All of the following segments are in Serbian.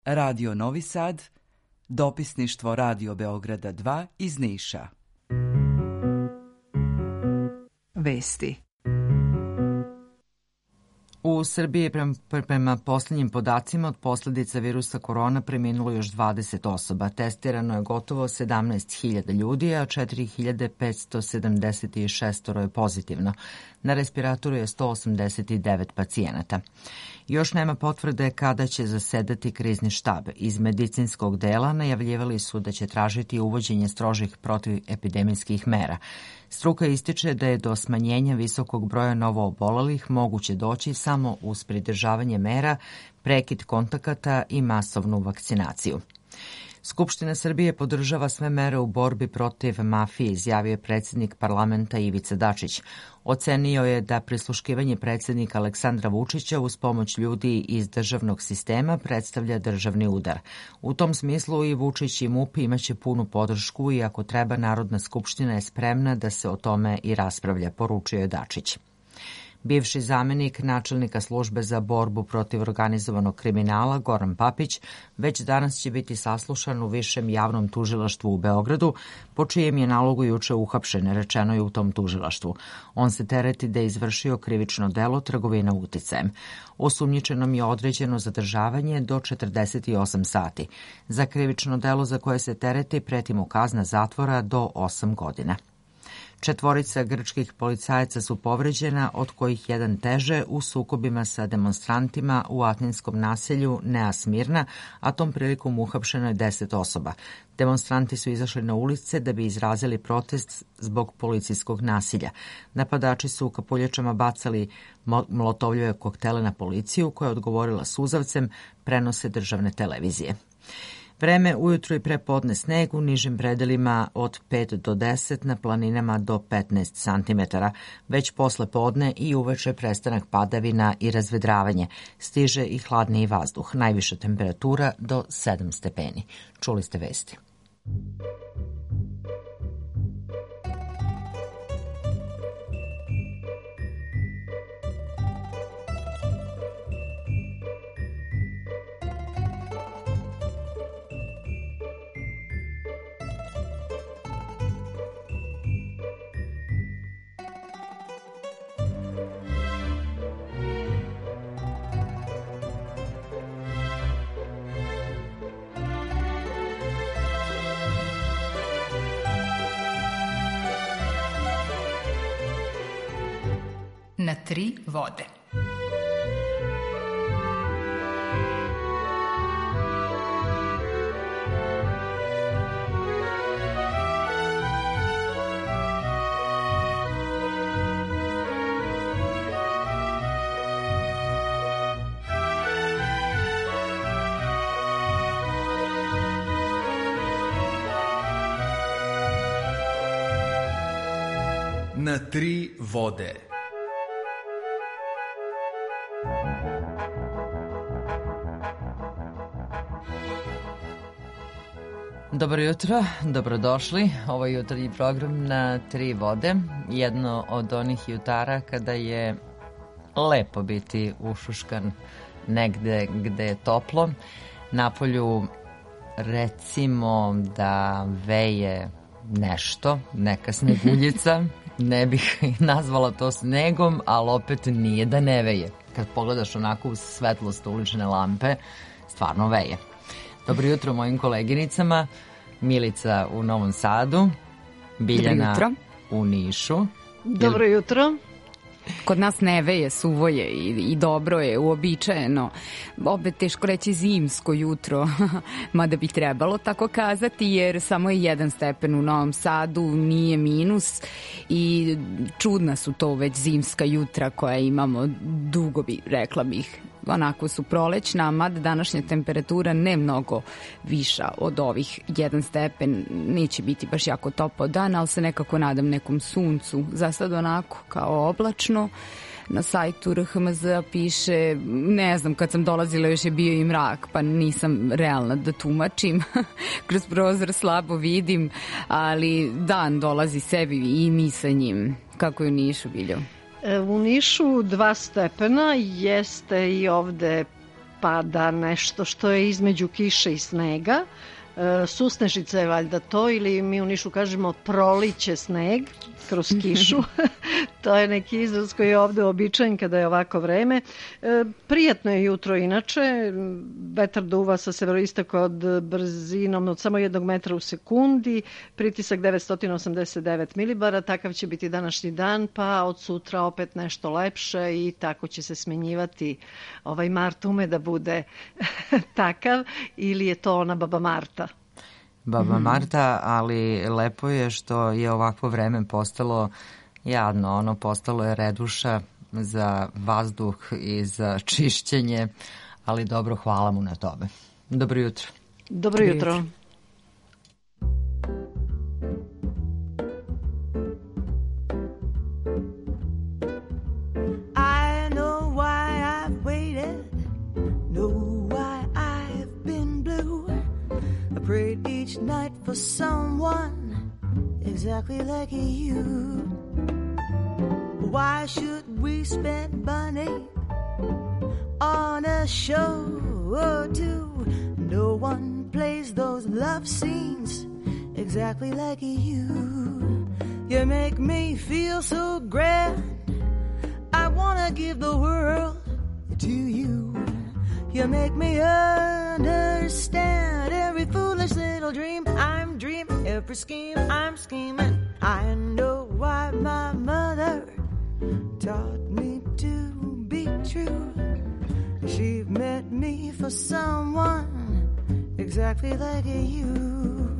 Radio Novi Sad, dopisništvo Radio Beograda 2 iz Niša. Vesti. U Srbiji prema posljednjim podacima od posljedica virusa korona preminulo još 20 osoba. Testirano je gotovo 17.000 ljudi, a 4.576 je pozitivno. Na respiratoru je 189 pacijenata. Još nema potvrde kada će zasedati krizni štab. Iz medicinskog dela najavljivali su da će tražiti uvođenje strožih protivepidemijskih mera. Struka ističe da je do smanjenja visokog broja novoobolelih moguće doći samo uz pridržavanje mera, prekid kontakata i masovnu vakcinaciju. Skupština Srbije podržava sve mere u borbi protiv mafije, izjavio je predsjednik parlamenta Ivica Dačić. Ocenio je da prisluškivanje predsjednika Aleksandra Vučića uz pomoć ljudi iz državnog sistema predstavlja državni udar. U tom smislu i Vučić i MUP imaće punu podršku i ako treba Narodna skupština je spremna da se o tome i raspravlja, poručio je Dačić. Bivši zamenik načelnika službe za borbu protiv organizovanog kriminala Goran Papić već danas će biti saslušan u Višem javnom tužilaštvu u Beogradu, po čijem je nalogu juče uhapšen, rečeno je u tom tužilaštvu. On se tereti da je izvršio krivično delo trgovina uticajem. Osumnjičenom je određeno zadržavanje do 48 sati. Za krivično delo za koje se tereti preti mu kazna zatvora do 8 godina. 4 grčkih policajaca su povređena, od kojih jedan teže u sukobima sa demonstrantima u atenskom naselju Nea Smirna, a tom prilikom uhapšeno je 10 osoba. Demonstranti su izašli na ulice da bi izrazili protest zbog policijskog nasilja. Napadači su u kapuljačama bacali molotovljeve koktele na policiju, koja je odgovorila suzavcem, prenose državne televizije. Vreme ujutro i prepodne sneg u nižim predelima od 5 do 10, na planinama do 15 cm. Već posle podne i uveče prestanak padavina i razvedravanje. Stiže i hladniji vazduh. Najviša temperatura do 7 stepeni. Čuli ste vesti. Na 3 vode. Na 3 vode. Dobro jutro, dobrodošli. Ovo je jutarnji program Na 3 vode. Jedno od onih jutara kada je lepo biti ušuškan negde gde je toplo. Napolju recimo da veje nešto, neka sneguljica. Ne bih nazvala to snegom, ali opet nije da ne veje. Kad pogledaš onako u svetlost ulične lampe, stvarno veje. Dobro jutro mojim koleginicama. Milica u Novom Sadu, Biljana u Nišu. Dobro jutro. Kod nas ne veje, suvo je i dobro je, uobičajeno. Opet teško reći zimsko jutro, mada bi trebalo tako kazati, jer samo je 1 stepen u Novom Sadu, nije minus i čudna su to već zimska jutra koja imamo, dugo bi, rekla bih. Onako su prolećna, mada današnja temperatura ne mnogo viša od ovih 1 stepen, neće biti baš jako topao dan, ali se nekako nadam nekom suncu. Za sad onako kao oblačno. Na sajtu RHMZ piše, ne znam, kad sam dolazila još je bio i mrak, pa nisam realna da tumačim. Kroz prozor slabo vidim, ali dan dolazi sebi i mi sa njim. Kako je u Nišu, Biljo? U Nišu 2 stepena, jeste i ovde pada nešto što je između kiše i snega. Susnežica je valjda to, ili mi u Nišu kažemo proliće sneg kroz kišu. To je neki izraz koji je ovde običajen kada je ovako vreme. Prijatno je jutro inače. Vetar duva sa severoistoka od brzinom od samo 1 metra u sekundi. Pritisak 989 milibara. Takav će biti današnji dan, pa od sutra opet nešto lepše i tako će se smenjivati. Ovaj mart ume da bude takav, ili je to ona baba Marta? Baba Marta, ali lepo je što je ovakvo vreme postalo jadno, postalo je reduša za vazduh i za čišćenje, ali dobro, hvala mu na tome. Dobro jutro. Dobro jutro. I know why I've waited, know why I've been blue. I prayed each night for someone exactly like you. Why should we spend money on a show or two? No one plays those love scenes exactly like you. You make me feel so grand, I wanna give the world to you. You make me understand every foolish little dream I'm dreaming, every scheme I'm scheming. I know why my mother taught me to be true. She met me for someone exactly like you.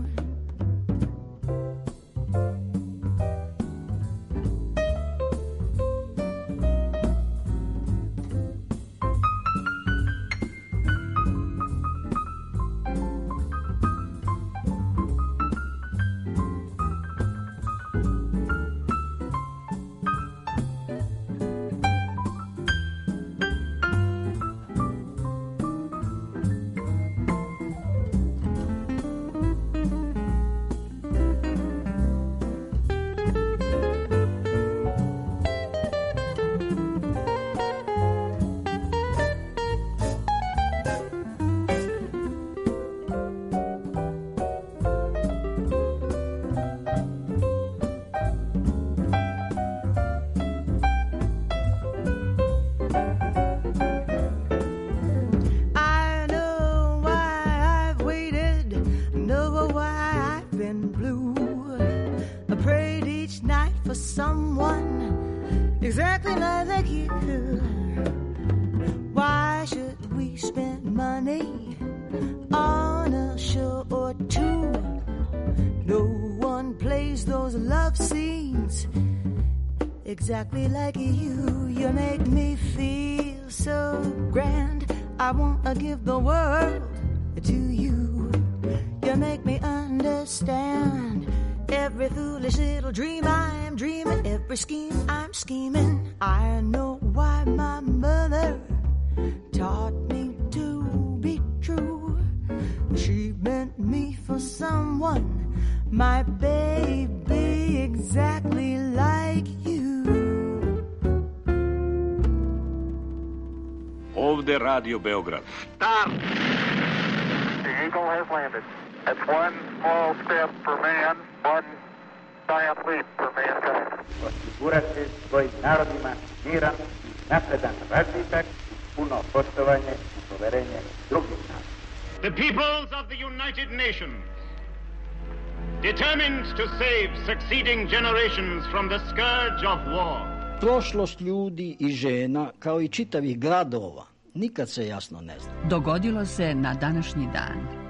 Exactly like you. Why should we spend money on a show or two? No one plays those love scenes exactly like you. You make me feel so grand, I wanna give the world to you. You make me understand every foolish little dream I'm dreaming, every scheme I'm scheming. I know why my mother taught me to be true. She meant me for someone, my baby, exactly like you. Ovde Radio Beograd. Stop! The Eagle has landed. That's one small step for man, one giant leap for mankind. Osigurati svojim narodima miran, napredan razvitak, puno poštovanje i poverenje drugih naroda. The peoples of the United Nations, determined to save succeeding generations from the scourge of war. Prošlost ljudi i žena, kao i čitavih gradova, nikad se jasno ne zna. Dogodilo se na današnji dan.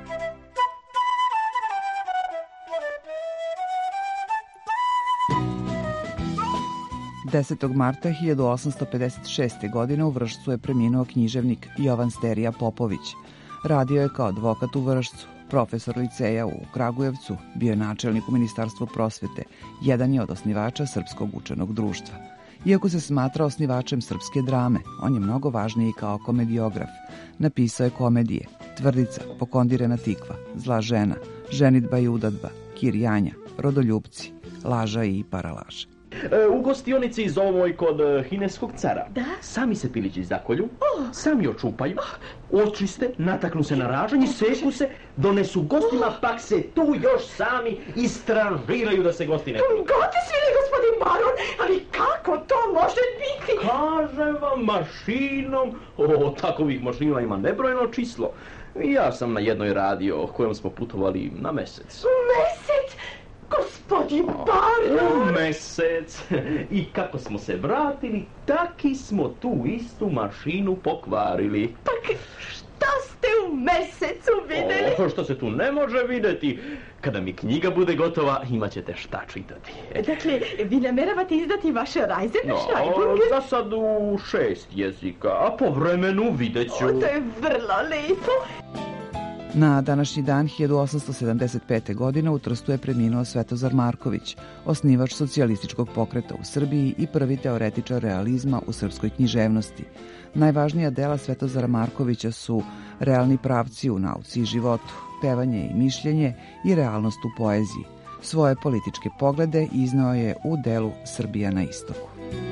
10. marta 1856. godine u Vršcu je preminuo književnik Jovan Sterija Popović. Radio je kao advokat u Vršcu, profesor liceja u Kragujevcu, bio je načelnik u Ministarstvu prosvete, jedan je od osnivača Srpskog učenog društva. Iako se smatra osnivačem srpske drame, on je mnogo važniji kao komediograf. Napisao je komedije Tvrdica, Pokondirena tikva, Zla žena, Ženidba i udadba, Kir Janja, Rodoljupci, Laža i Paralaža. U gostionici iz ovoj kod Hineskog cara. Da? Sami se pilići zakolju, sami očupaju, očiste, nataknu se na ražanj, seku se, donesu gostima, pak se tu još sami istranžiraju da se gosti ne čuju. Goti svili, gospodin baron, ali kako to može biti? Kažem vam, mašinom. Takovih mašina ima nebrojeno číslo. Ja sam na jednoj radio kojom smo putovali na mesec. Mesec? Gospodin baron! Mesec. I kako smo se vratili, taki smo tu istu mašinu pokvarili. Pa šta ste u mesecu videli? Što se tu ne može videti? Kada mi knjiga bude gotova, imat ćete šta čitati. Dakle, vi nameravate izdati vaše Reisebeschreibung? Za sad u 6 jezika, a po vremenu vidjet ću. To je vrlo lepo. Na današnji dan 1875. godine u Trstu je preminuo Svetozar Marković, osnivač socijalističkog pokreta u Srbiji i prvi teoretičar realizma u srpskoj književnosti. Najvažnija dela Svetozara Markovića su Realni pravci u nauci i životu, Pevanje i mišljenje i Realnost u poeziji. Svoje političke poglede izneo je u delu Srbija na istoku.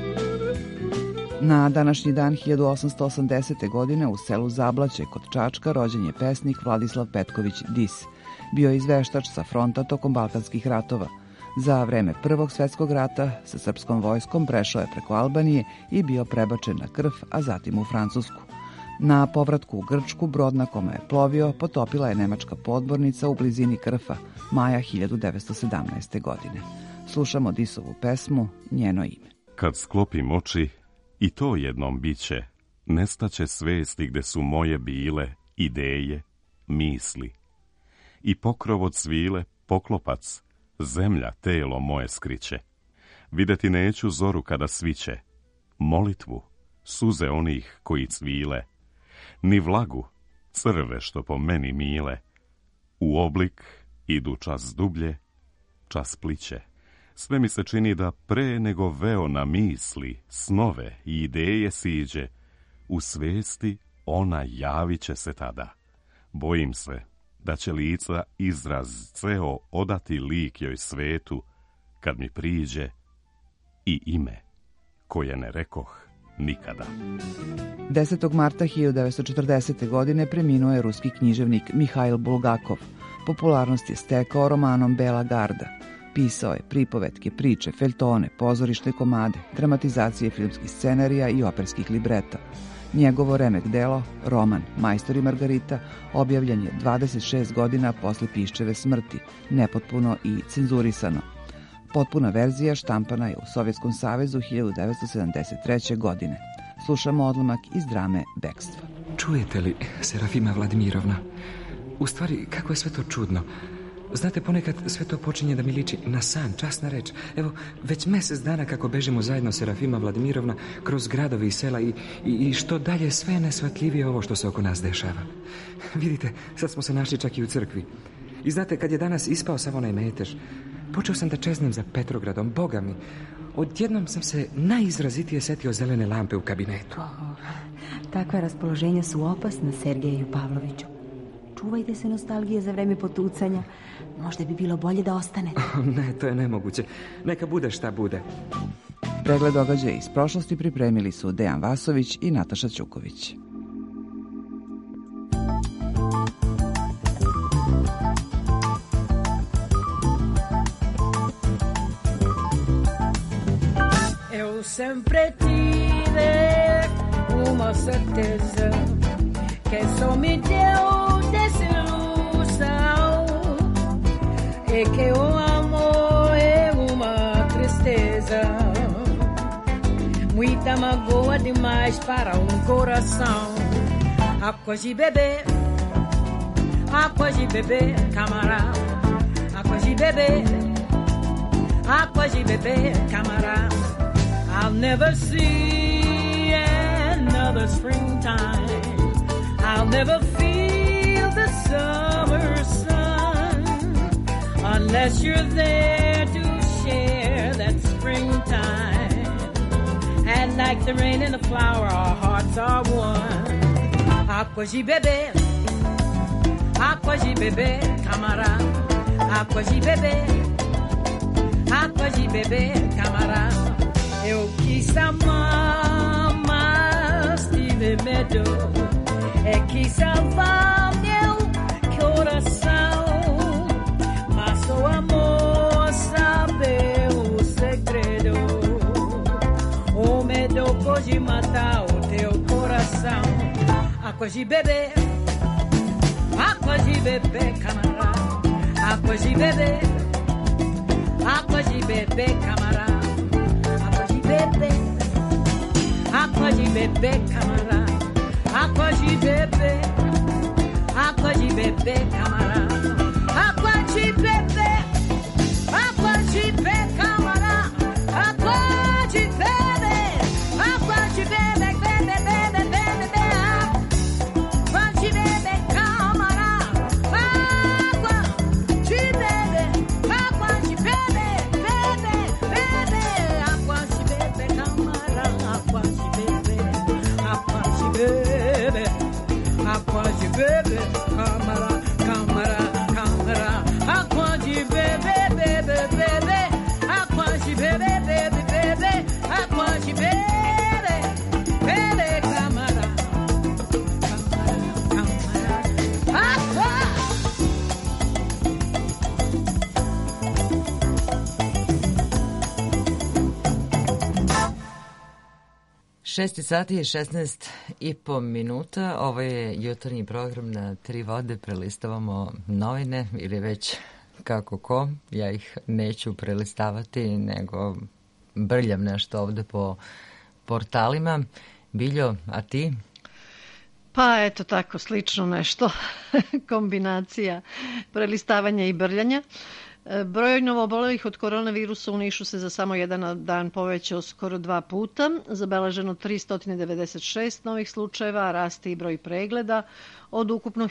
Na današnji dan 1880. godine u selu Zablaće kod Čačka rođen je pesnik Vladislav Petković Dis. Bio je izveštač sa fronta tokom Balkanskih ratova. Za vreme Prvog svjetskog rata sa srpskom vojskom prešao je preko Albanije i bio prebačen na Krf, a zatim u Francusku. Na povratku u Grčku brod na kome je plovio potopila je nemačka podmornica u blizini Krfa, maja 1917. godine. Slušamo Disovu pesmu Njeno ime. Kad sklopim oči, i to jednom biće, nestaće svesti gde su moje bile ideje, misli. I pokrov od svile, poklopac, zemlja telo moje skriće. Videti neću zoru kada sviće, molitvu, suze onih koji cvile, ni vlagu, crve što po meni mile. U oblik idu čas dublje, čas pliće. Sve mi se čini da pre nego veo na misli, snove i ideje siđe, u svesti ona javit će se tada. Bojim se da će lica izraz ceo odati lik joj svetu, kad mi priđe i ime koje ne rekoh nikada. 10. marta 1940. godine preminuo je ruski književnik Mihail Bulgakov. Popularnost je stekao romanom Bela garda. Pisao je pripovetke, priče, feljtone, pozorišne komade, dramatizacije filmskih scenarija i operskih libreta. Njegovo remek delo, roman Majstor i Margarita, objavljen je 26 godina posle Piščeve smrti, nepotpuno i cenzurisano. Potpuna verzija štampana je u Sovjetskom savezu 1973. godine. Slušamo odlomak iz drame Bekstvo. Čujete li, Serafima Vladimirovna? U stvari, kako je sve to čudno. Znate, ponekad sve to počinje da mi liči na san, časna reč. Evo, već mesec dana kako bežimo zajedno, Serafima Vladimirovna, kroz gradovi i sela i što dalje sve je nesvatljivije ovo što se oko nas dešava. Vidite, sad smo se našli čak i u crkvi. I znate, kad je danas ispao sav onaj metež, počeo sam da čeznem za Petrogradom, Boga mi. Odjednom sam se najizrazitije setio zelene lampe u kabinetu. Takva raspoloženja su opasna, Sergeju Pavloviću. Čuvajte se nostalgije za vreme potucanja. Možda bi bilo bolje da ostanete. Ne, to je nemoguće. Neka bude šta bude. Pregled događaja iz prošlosti pripremili su Dejan Vasović i Nataša Ćuković. Eu sempre tive uma certeza que só me deu desilusão e que o amor é uma tristeza, muita magoa demais para coração. Água de beber, camarada. Água de beber, camarada. I'll never see another springtime. I'll never feel the summer sun unless you're there to share that springtime. And like the rain and the flower, our hearts are one. Água de beber, camarada. Água de água de beber, camarada. Eu quis amar, mas tive medo. É que salvar meu coração, mas o amor sabe o segredo. O medo pode matar o teu coração. Água de beber, camarada. Água de beber, camarada. Água de beber, camarada. Água de beber, camarada. Água de beber, camarada. Água de beber, camarada. Água de beber, Šesti sati i 16,5 minuta. Ovo je jutarnji program na Tri vode. Prelistavamo novine ili već kako ko. Ja ih neću prelistavati, nego brljam nešto ovde po portalima. Biljo, a ti? Pa eto tako, slično nešto. Kombinacija prelistavanja i brljanja. Broj novoobolelih od koronavirusa u Nišu se za samo jedan dan povećao skoro 2 puta. Zabeleženo 396 novih slučajeva, raste i broj pregleda. Od ukupno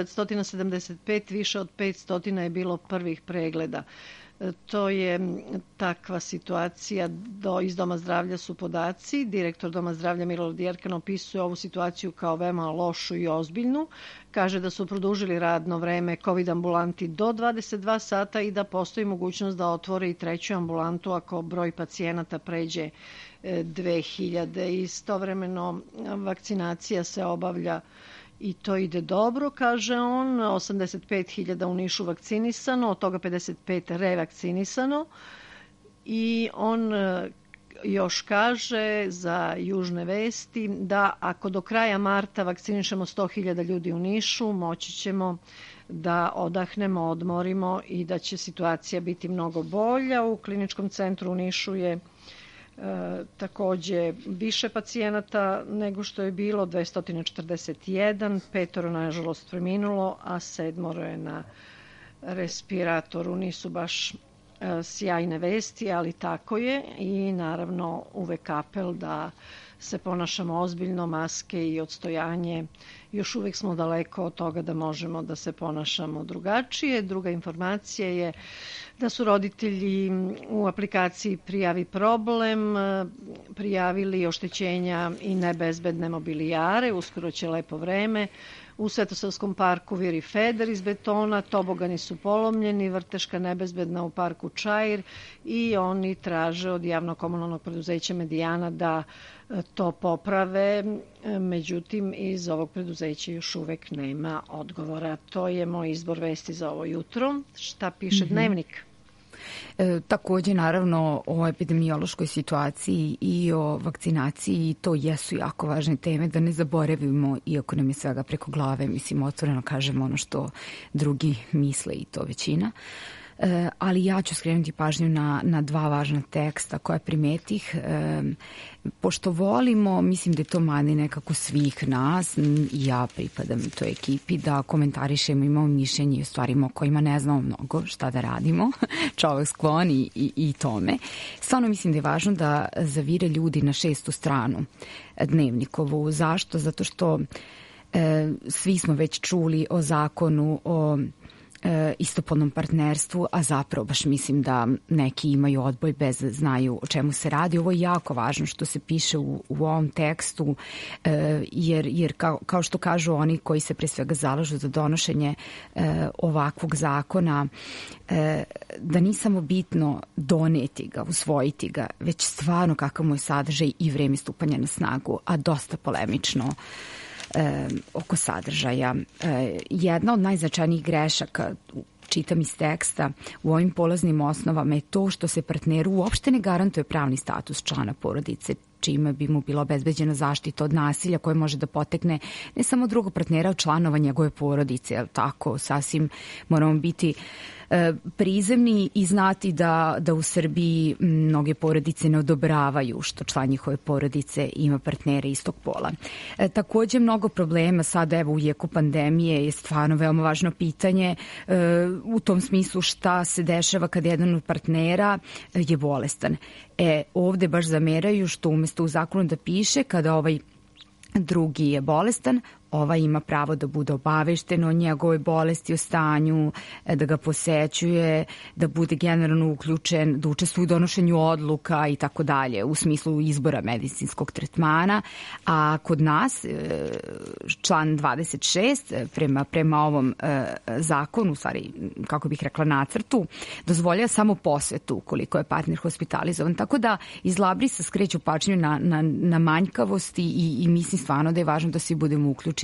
1975 više od 500 je bilo prvih pregleda. To je takva situacija. Iz Doma zdravlja su podaci. Direktor Doma zdravlja Milorad Jerkan opisuje ovu situaciju kao veoma lošu i ozbiljnu. Kaže da su produžili radno vreme COVID ambulanti do 22 sata i da postoji mogućnost da otvore i treću ambulantu ako broj pacijenata pređe 2000. Istovremeno vakcinacija se obavlja i to ide dobro, kaže on. 85.000 u Nišu vakcinisano, od toga 55 revakcinisano. I on još kaže za Južne vesti da ako do kraja marta vakcinišemo 100.000 ljudi u Nišu, moći ćemo da odahnemo, odmorimo i da će situacija biti mnogo bolja. U kliničkom centru u Nišu je takođe više pacijenata nego što je bilo, 241, 5 nažalost preminulo, a 7 je na respiratoru. Nisu baš sjajne vesti, ali tako je i naravno uvek apel da se ponašamo ozbiljno, maske i odstojanje. Još uvek smo daleko od toga da možemo da se ponašamo drugačije. Druga informacija je da su roditelji u aplikaciji Prijavi problem prijavili oštećenja i nebezbedne mobilijare. Uskoro će lepo vreme. U Svetosavskom parku viri feder iz betona, tobogani su polomljeni, vrteška nebezbedna u parku Čair i oni traže od javno-komunalnog preduzeća Medijana da to poprave. Međutim, iz ovog preduzeća još uvek nema odgovora. To je moj izbor vesti za ovo jutro. Šta piše Dnevnik? Takođe, naravno, o epidemiološkoj situaciji i o vakcinaciji, to jesu jako važne teme, da ne zaboravimo, iako nam je svega preko glave, mislim, otvoreno kažemo ono što drugi misle i to većina. Ali ja ću skrenuti pažnju na dva važna teksta koja primetih. Pošto volimo, mislim da je to mani nekako svih nas, ja pripadam toj ekipi, da komentarišemo, imamo mišljenje o stvarima o kojima ne znamo mnogo šta da radimo, čovek sklon i tome. Stvarno mislim da je važno da zavire ljudi na 6. stranu Dnevnikovu. Zašto? Zato što svi smo već čuli o zakonu o istopolnom partnerstvu, a zapravo baš mislim da neki imaju odboj bez da znaju o čemu se radi. Ovo je jako važno što se piše u ovom tekstu, jer kao što kažu oni koji se pre svega zalažu za donošenje ovakvog zakona, da nije samo bitno doneti ga, usvojiti ga, već stvarno kakav mu je sadržaj i vreme stupanja na snagu, a dosta polemično oko sadržaja. Jedna od najznačajnijih grešaka, čitam iz teksta, u ovim polaznim osnovama je to što se partneru uopšte ne garantuje pravni status člana porodice, čime bi mu bila obezbeđena zaštita od nasilja koje može da potekne ne samo drugog partnera, od članova njegove porodice. Ali tako, sasvim moramo biti prizemni i znati da u Srbiji mnoge porodice ne odobravaju što član njihove porodice ima partnere istog pola. Takođe, mnogo problema sada, evo u jeku pandemije, je stvarno veoma važno pitanje u tom smislu šta se dešava kad jedan od partnera je bolestan. Ovde baš zameraju što umesto u zakonu da piše kada ovaj drugi je bolestan, ovaj ima pravo da bude obavešten o njegovoj bolesti, o stanju, da ga posećuje, da bude generalno uključen, da učestvuje u donošenju odluka i tako dalje, u smislu izbora medicinskog tretmana. A kod nas, član 26, prema ovom zakonu, u stvari, kako bih rekla, nacrtu, dozvolja samo posvetu ukoliko je partner hospitalizovan. Tako da iz Labrisa skreću pažnju na manjkavosti i mislim stvarno da je važno da svi budemo uključeni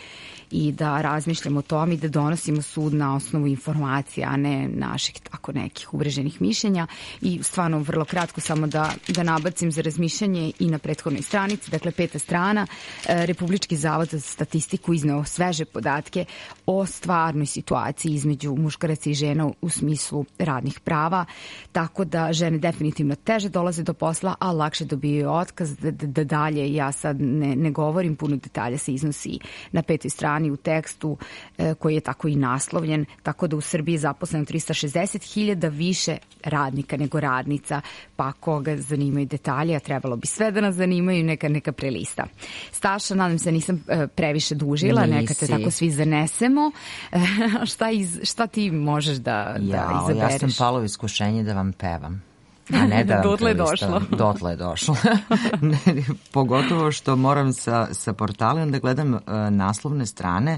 i da razmišljamo o tome i da donosimo sud na osnovu informacija, a ne naših tako nekih uvreženih mišljenja. I stvarno vrlo kratko samo da nabacim za razmišljanje i na prethodnoj stranici, dakle 5. strana, Republički zavod za statistiku izneo sveže podatke o stvarnoj situaciji između muškaraca i žena u smislu radnih prava, tako da žene definitivno teže dolaze do posla, a lakše dobijaju otkaz, da dalje ja sad ne govorim, puno detalja se iznosi na 5. strani u tekstu koji je tako i naslovljen, tako da u Srbiji je zaposleno 360.000 više radnika nego radnica, pa koga zanimaju detalje, a trebalo bi sve da nas zanimaju, neka prelista. Staša, nadam se nisam previše dužila, neka te tako svi zanesemo. Šta ti možeš da izabereš? Ja sam palo iskušenje da vam pevam. A ne da dotle je došlo. Dotle je došlo. Pogotovo što moram sa portalom da gledam naslovne strane.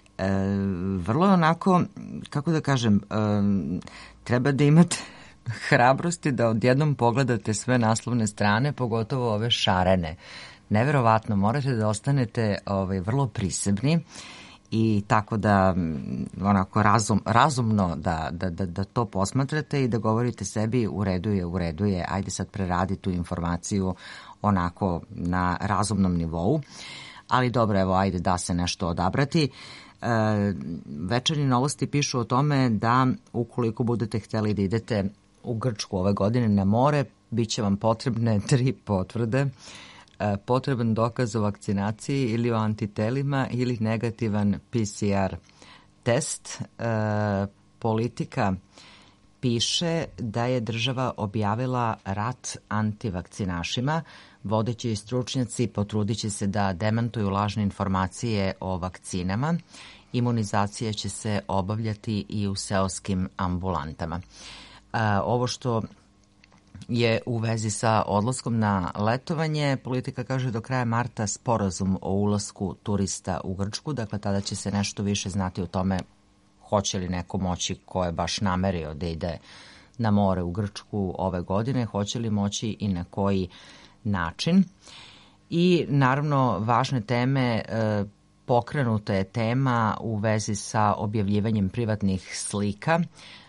Vrlo je onako, kako da kažem, treba da imate hrabrosti da odjednom pogledate sve naslovne strane, pogotovo ove šarene. Neverovatno, morate da ostanete vrlo prisebni i tako da onako razumno da to posmatrate i da govorite sebi u redu je, ajde sad preradi tu informaciju onako na razumnom nivou. Ali dobro, evo, ajde da se nešto odabrati. Večernje novosti pišu o tome da ukoliko budete hteli da idete u Grčku ove godine na more, bit će vam potrebne 3 potvrde. Potreban dokaz o vakcinaciji ili o antitelima ili negativan PCR test. Politika piše da je država objavila rat antivakcinašima. Vodeći stručnjaci potrudit će se da demantuju lažne informacije o vakcinama. Imunizacija će se obavljati i u seoskim ambulantama. Ovo što je u vezi sa odlaskom na letovanje, politika kaže do kraja marta sporazum o ulasku turista u Grčku, dakle tada će se nešto više znati o tome hoće li neko moći ko je baš namerio da ide na more u Grčku ove godine, hoće li moći i na koji način. I naravno važne teme, pokrenuta je tema u vezi sa objavljivanjem privatnih slika.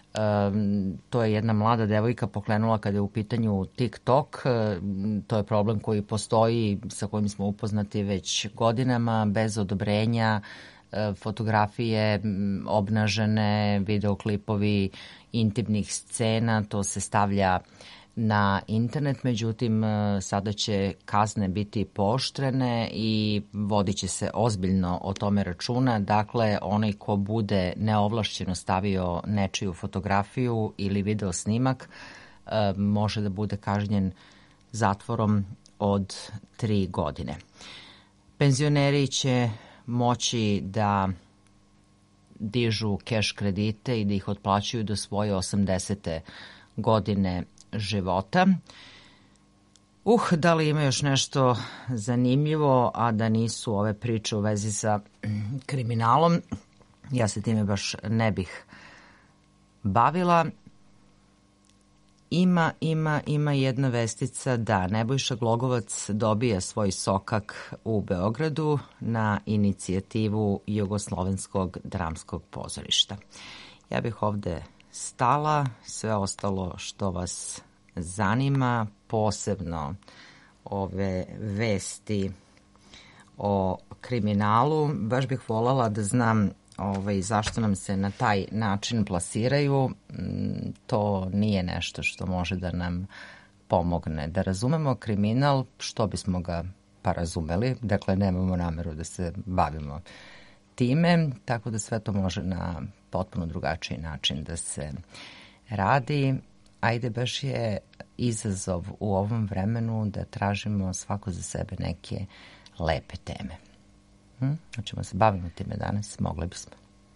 To je jedna mlada devojka pokrenula kada je u pitanju TikTok. To je problem koji postoji, sa kojim smo upoznati već godinama, bez odobrenja, fotografije obnažene, videoklipovi intimnih scena, to se stavlja na internet, međutim sada će kazne biti pooštrene i vodit će se ozbiljno o tome računa. Dakle, onaj ko bude neovlašćeno stavio nečiju fotografiju ili video snimak može da bude kažnjen zatvorom od 3 godine. Penzioneri će moći da dižu keš kredite i da ih otplaćuju do svoje 80. godine života. Da li ima još nešto zanimljivo, a da nisu ove priče u vezi sa kriminalom? Ja se time baš ne bih bavila. Ima jedna vestica da Nebojša Glogovac dobija svoj sokak u Beogradu na inicijativu Jugoslovenskog dramskog pozorišta. Ja bih ovde stala, sve ostalo što vas zanima, posebno ove vesti o kriminalu. Baš bih voljela da znam zašto nam se na taj način plasiraju. To nije nešto što može da nam pomogne. Da razumemo kriminal, što bismo ga pa razumeli. Dakle, nemamo nameru da se bavimo time, tako da sve to može na potpuno drugačiji način da se radi. Ajde, baš je izazov u ovom vremenu da tražimo svako za sebe neke lepe teme. Hoćemo se bavimo time danas, mogli bismo.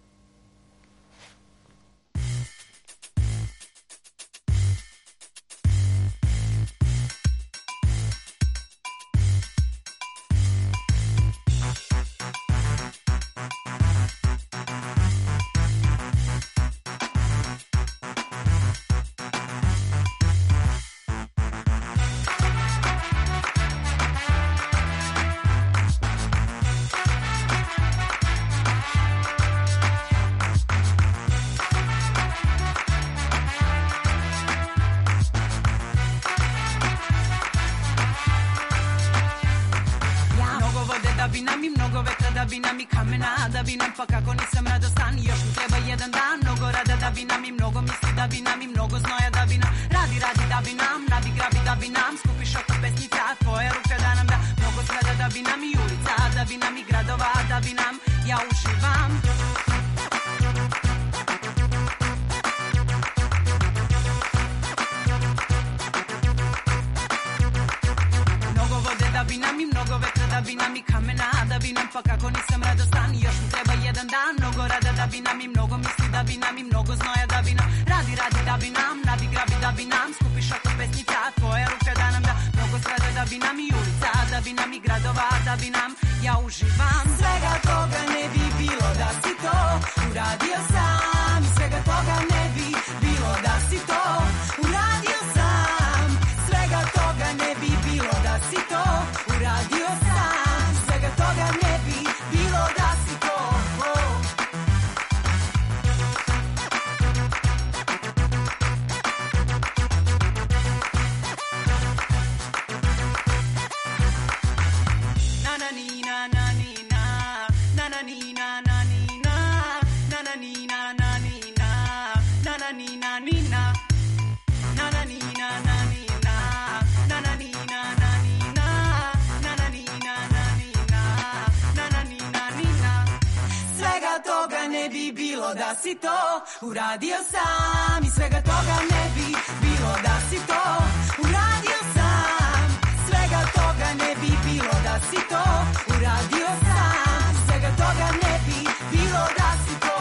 Uradio sam i svega toga ne bi bilo da si to. Uradio sam, svega toga ne bi bilo da si to. Uradio sam, svega toga ne bi bilo da si to.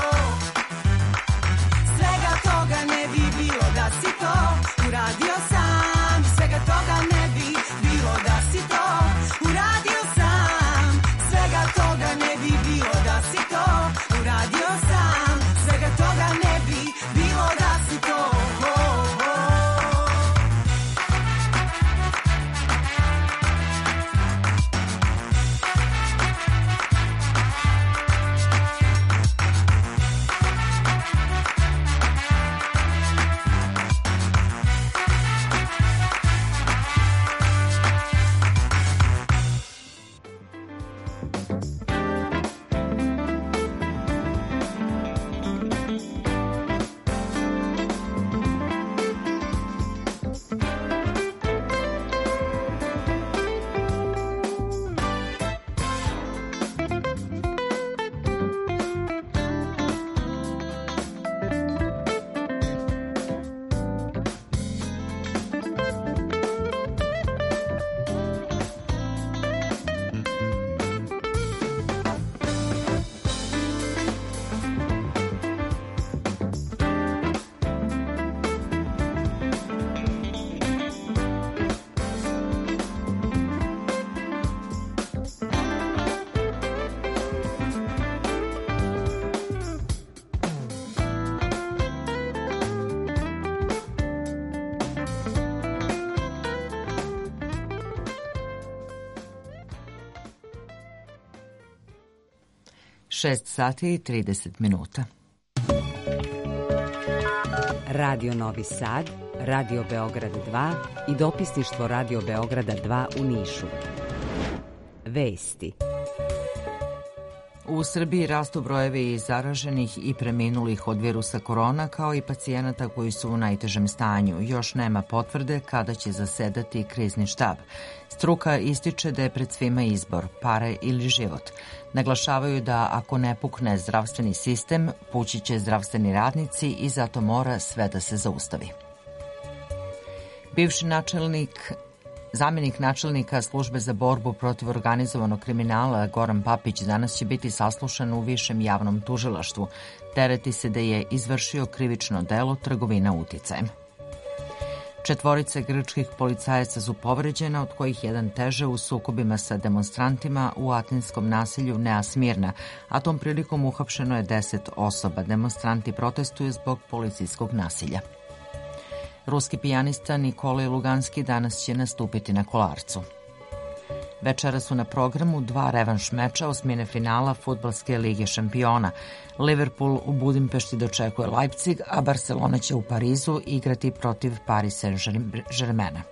Svega toga ne bi bilo da si to. Uradio sam, svega toga ne bi bilo da si to. Uradio sam, svega toga ne bi bilo da si to. Uradio sam, svega toga ne bi bilo da si to. 6 sati i 30 minuta. Radio Novi Sad, Radio Beograd 2 i dopisništvo Radio Beograda 2 u Nišu. Vesti. U Srbiji rastu brojevi zaraženih i preminulih od virusa korona, kao i pacijenata koji su u najtežem stanju. Još nema potvrde kada će zasedati krizni štab. Struka ističe da je pred svima izbor, pare ili život. Naglašavaju da ako ne pukne zdravstveni sistem, pući će zdravstveni radnici i zato mora sve da se zaustavi. Bivši zamenik načelnika službe za borbu protiv organizovanog kriminala Goran Papić danas će biti saslušan u Višem javnom tužilaštvu. Tereti se da je izvršio krivično delo trgovina uticajem. 4 grčkih policajaca su povređena, od kojih jedan teže u sukobima sa demonstrantima u atinskom naselju Nea Smirna, a tom prilikom uhapšeno je 10 osoba. Demonstranti protestuju zbog policijskog nasilja. Ruski pijanista Nikolaj Luganski danas će nastupiti na Kolarcu. Večera su na programu 2 revanš meča osmine finala Fudbalske lige šampiona. Liverpool u Budimpešti dočekuje Leipzig, a Barcelona će u Parizu igrati protiv Paris Saint-Germaina.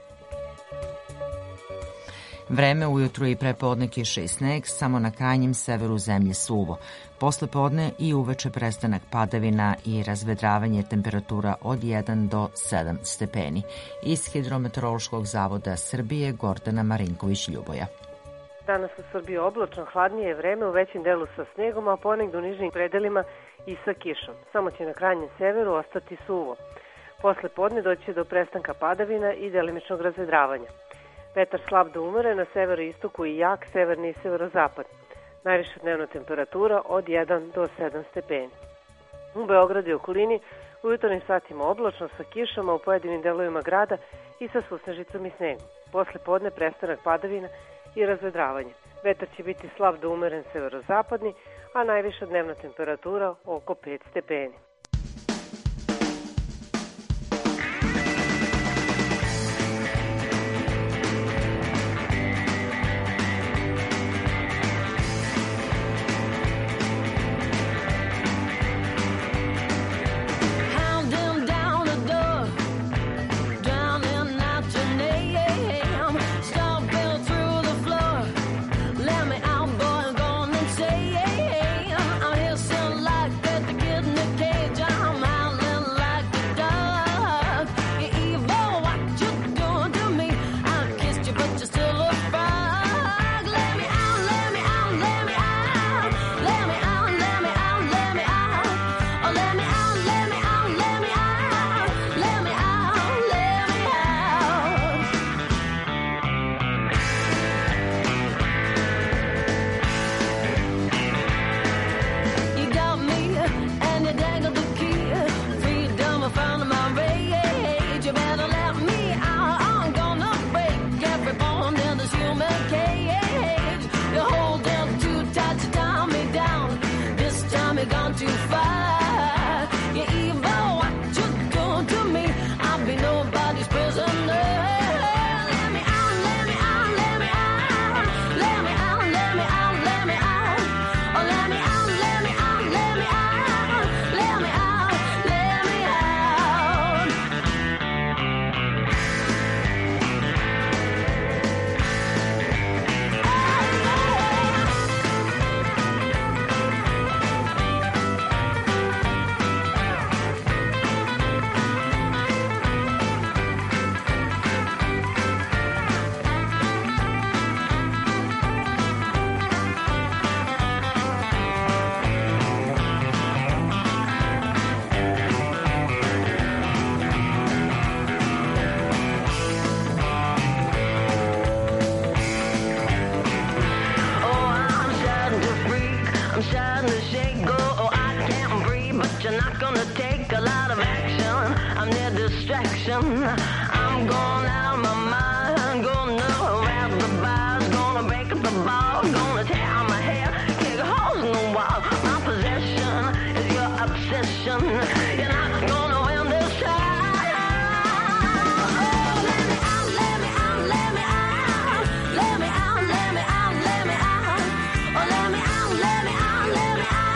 Vreme ujutru i prepodne kiše i sneg, samo na krajnjem severu zemlje suvo. Posle podne i uveče prestanak padavina i razvedravanje, temperatura od 1 do 7 stepeni. Iz Hidrometeorološkog zavoda Srbije Gordana Marinković-Ljuboja. Danas u Srbiji oblačno, hladnije je vreme u većem delu sa snegom, a ponegde u nižim predelima i sa kišom. Samo će na krajnjem severu ostati suvo. Posle podne doći do prestanka padavina i delimičnog razvedravanja. Vetar slab do umeren, na severoistoku i jak severni i severozapad. Najviša dnevna temperatura od 1 do 7 stepeni. U Beogradu i okolini u jutarnjim satima oblačno sa kišama u pojedinim delovima grada i sa susnežicom i snegom. Posle podne prestanak padavina i razvedravanje. Vetar će biti slab do umeren severozapadni, a najviša dnevna temperatura oko 5 stepeni. I'm going out of my mind, gonna around the bars, gonna break up the ball, gonna tear out my hair, kick holes in the wall. My possession is your obsession. You're not gonna win this time. Oh, let me out, let me out, let me out, let me out, let me out, let me out. Oh, let me out, let me out, let me out.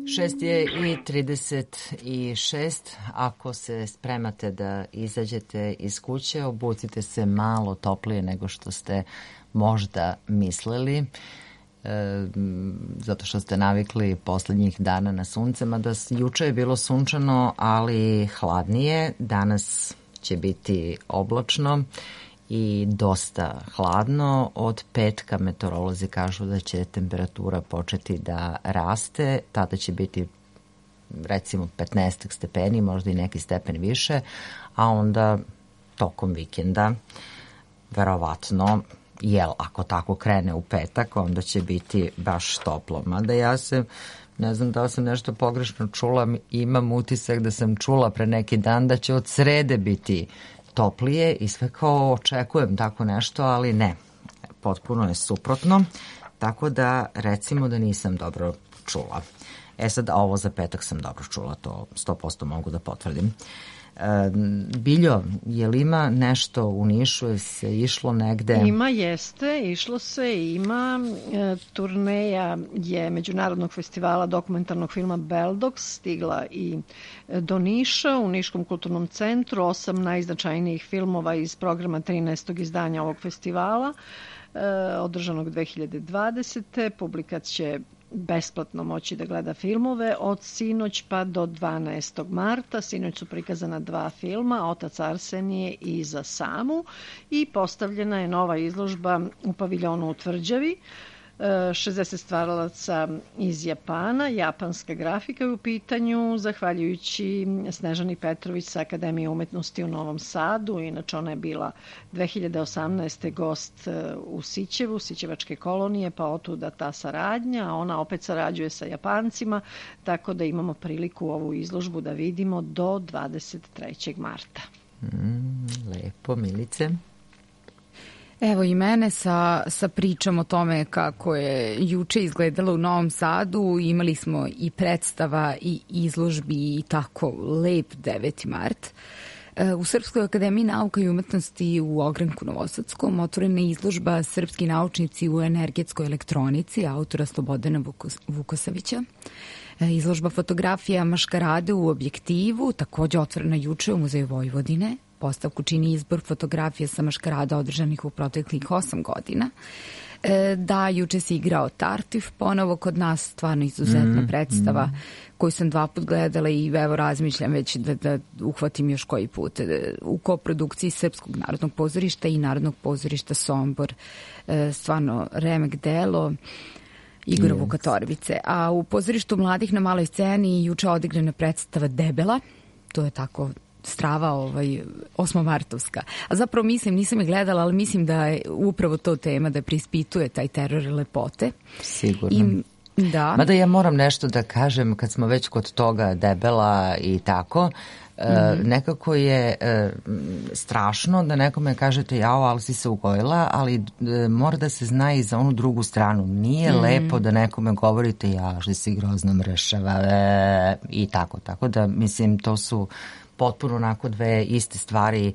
6:36. Ako se spremate da izađete iz kuće, obucite se malo toplije nego što ste možda mislili, zato što ste navikli poslednjih dana na sunce, mada juče je bilo sunčano, ali hladnije. Danas će biti oblačno i dosta hladno. Od petka meteorolozi kažu da će temperatura početi da raste, tada će biti recimo 15 stepeni, možda i neki stepen više, a onda tokom vikenda verovatno, ako tako krene u petak, onda će biti baš toplo. Mada ja se, ne znam da li sam nešto pogrešno čula, imam utisak da sam čula pre neki dan da će od srede biti toplije i sve kao očekujem tako nešto, ali ne, potpuno je suprotno, tako da recimo da nisam dobro čula. Sad, a ovo za petak sam dobro čula, to 100% mogu da potvrdim. Biljo, je li ima nešto u Nišu, je se išlo negde? Ima, jeste, išlo se, ima. Turneja je Međunarodnog festivala dokumentarnog filma Beldox stigla i do Niša, u Niškom kulturnom centru, 8 najznačajnijih filmova iz programa 13. izdanja ovog festivala, održanog 2020. Publika će besplatno moći da gleda filmove od sinoć pa do 12. marta. Sinoć su prikazana 2 filma, Otac Arsenije i Za samu, i postavljena je nova izložba u paviljonu u Tvrđavi. 60 stvaralaca iz Japana, japanska grafika je u pitanju, zahvaljujući Snežani Petrović sa Akademije umetnosti u Novom Sadu. Inače, ona je bila 2018. gost u Sićevu, Sićevačke kolonije, pa otuda ta saradnja, a ona opet sarađuje sa Japancima, tako da imamo priliku ovu izložbu da vidimo do 23. marta. Lepo, Milice. Evo i mene sa pričom o tome kako je juče izgledalo u Novom Sadu. Imali smo i predstava i izložbi i tako lep 9. mart. U Srpskoj akademiji nauka i umetnosti u Ogranku Novosadskom otvorena je izložba Srpski naučnici u energetskoj elektronici autora Slobodana Vukosavića. Izložba fotografija Maškarade u objektivu, takođe otvorena juče u Muzeju Vojvodine. Postavku čini izbor fotografija sa Maškarada održanih u proteklih 8 godina. Da, juče se igrao Tartif, ponovo kod nas, stvarno izuzetna predstava koju sam 2 put gledala i evo razmišljam već da uhvatim još koji put. U koprodukciji Srpskog narodnog pozorišta i Narodnog pozorišta Sombor. Stvarno remek delo Igora Vukatorvice. A u pozorištu mladih na maloj sceni juče odigrana predstava Debela, to je tako strava 8-martovska. A zapravo mislim, nisam je gledala, ali mislim da je upravo to tema, da prispituje taj teror lepote. Sigurno. Da. Mada ja moram nešto da kažem, kad smo već kod toga Debela i tako, nekako je strašno da nekome kažete jao, ali si se ugojila, ali mora da se zna i za onu drugu stranu. Nije lepo da nekome govorite ja, što si grozno mršava i tako. Tako da, mislim, to su potpuno onako 2 iste stvari,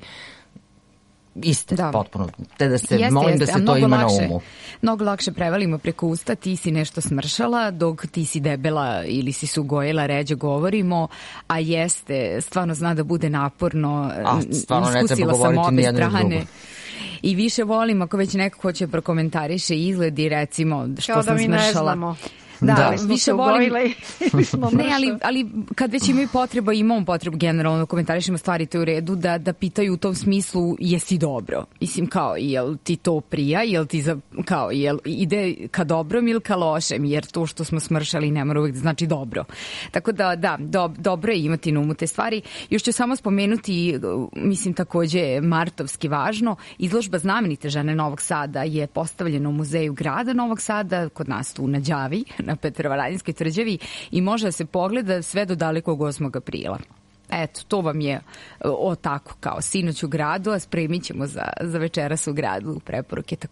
potpuno. Te da se, molim da se to ima na umu. Mnogo lakše prevalimo preko usta, ti si nešto smršala, dok ti si debela ili si se ugojila, ređe govorimo, a jeste, stvarno zna da bude naporno. Stvarno ne treba govoriti ni jedno drugo. I više volim ako već neko hoće prokomentariše izgled i recimo što kao sam smršala. Kao da mi ne znamo. Da, više volim. Ne, ali kad već imaju potrebu, imamo potrebu generalno da komentarišemo stvari, to je u redu, da pitaju u tom smislu jesi dobro. Mislim, kao, jel ti to prija, jel ti kao, jel ide ka dobrom ili ka lošem, jer to što smo smršali ne mora uvijek da znači dobro. Tako da, dobro je imati na umu te stvari. Još ću samo spomenuti, mislim takođe martovski važno, izložba Znamenite žene Novog Sada je postavljena u Muzeju grada Novog Sada, kod nas tu na Đavi, na Petrovaradinskoj tvrđavi, i može da se pogleda sve do dalekog 8. aprila. Eto, to vam je tako kao sinoć u gradu, a spremit ćemo za večeras u gradu preporuke takođe.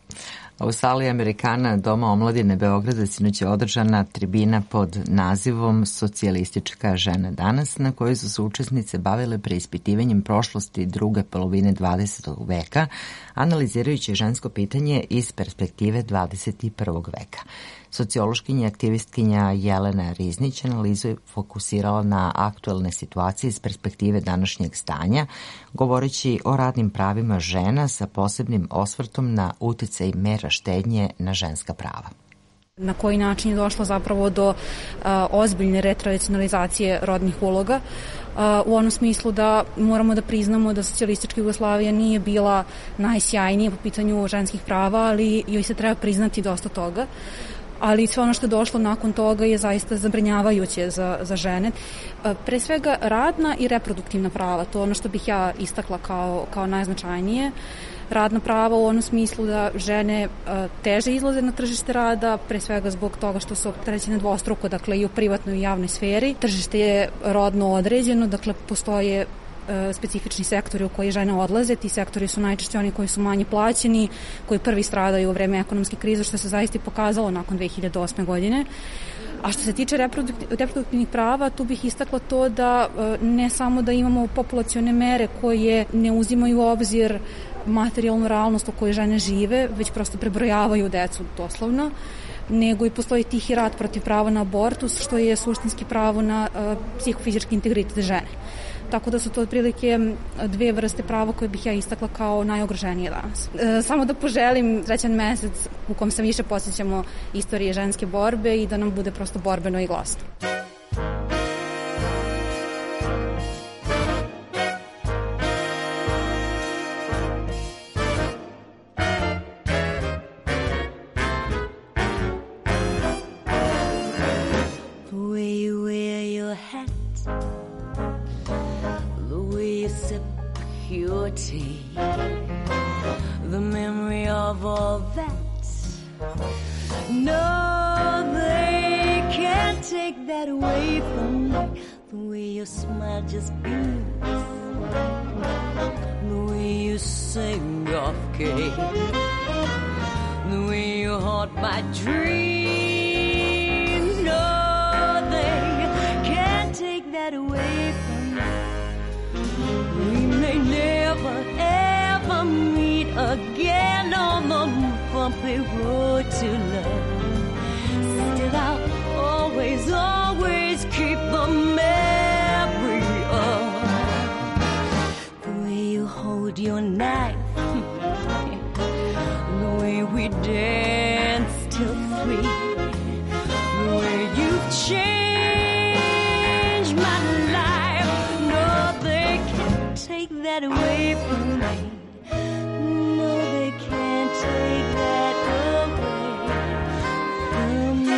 U sali Amerikana Doma omladine Beograda sinoć je održana tribina pod nazivom Socijalistička žena danas, na kojoj su se učesnice bavile preispitivanjem prošlosti druge polovine 20. veka, analizirajući žensko pitanje iz perspektive 21. veka. Sociološkinja i aktivistkinja Jelena Riznić analizu je fokusirala na aktuelne situacije iz perspektive današnjeg stanja, govoreći o radnim pravima žena sa posebnim osvrtom na uticaj mera štednje na ženska prava. Na koji način je došlo zapravo do ozbiljne retradicionalizacije rodnih uloga, u onom smislu da moramo da priznamo da socijalistička Jugoslavija nije bila najsjajnija po pitanju ženskih prava, ali joj se treba priznati dosta toga. Ali sve ono što je došlo nakon toga je zaista zabrinjavajuće za žene. Pre svega radna i reproduktivna prava, to je ono što bih ja istakla kao najznačajnije. Radna prava u onom smislu da žene teže izlaze na tržište rada, pre svega zbog toga što su opterećene dvostruko, dakle i u privatnoj i javnoj sferi. Tržište je rodno određeno, dakle postoje specifični sektori u koji žene odlaze. Ti sektori su najčešće oni koji su manje plaćeni, koji prvi stradaju u vreme ekonomske krize, što se zaista i pokazalo nakon 2008. godine. A što se tiče reproduktivnih prava, tu bih istakla to da ne samo da imamo populacione mere koje ne uzimaju u obzir materijalnu realnost u kojoj žene žive, već prosto prebrojavaju decu doslovno, nego i postoji tihi rat protiv prava na abortus, što je suštinski pravo na psihofizički integritet žene. Tako da su to otprilike dve vrste prava koje bih ja istakla kao najugroženije danas. Samo da poželim srećan mesec u kom se više posjećamo istorije ženske borbe i da nam bude prosto borbeno i glasno. The memory of all that. No, they can't take that away from me. The way your smile just beams, the way you sing off key, the way you haunt my dreams. No, they can't take that away from me. We may never ever meet again on the bumpy road to love. Still I'll always, always keep the memory of the way you hold your knife, the way we dance till 3, the way you've changed my life. No, they can't take that away from me. No, they can't take that away from me.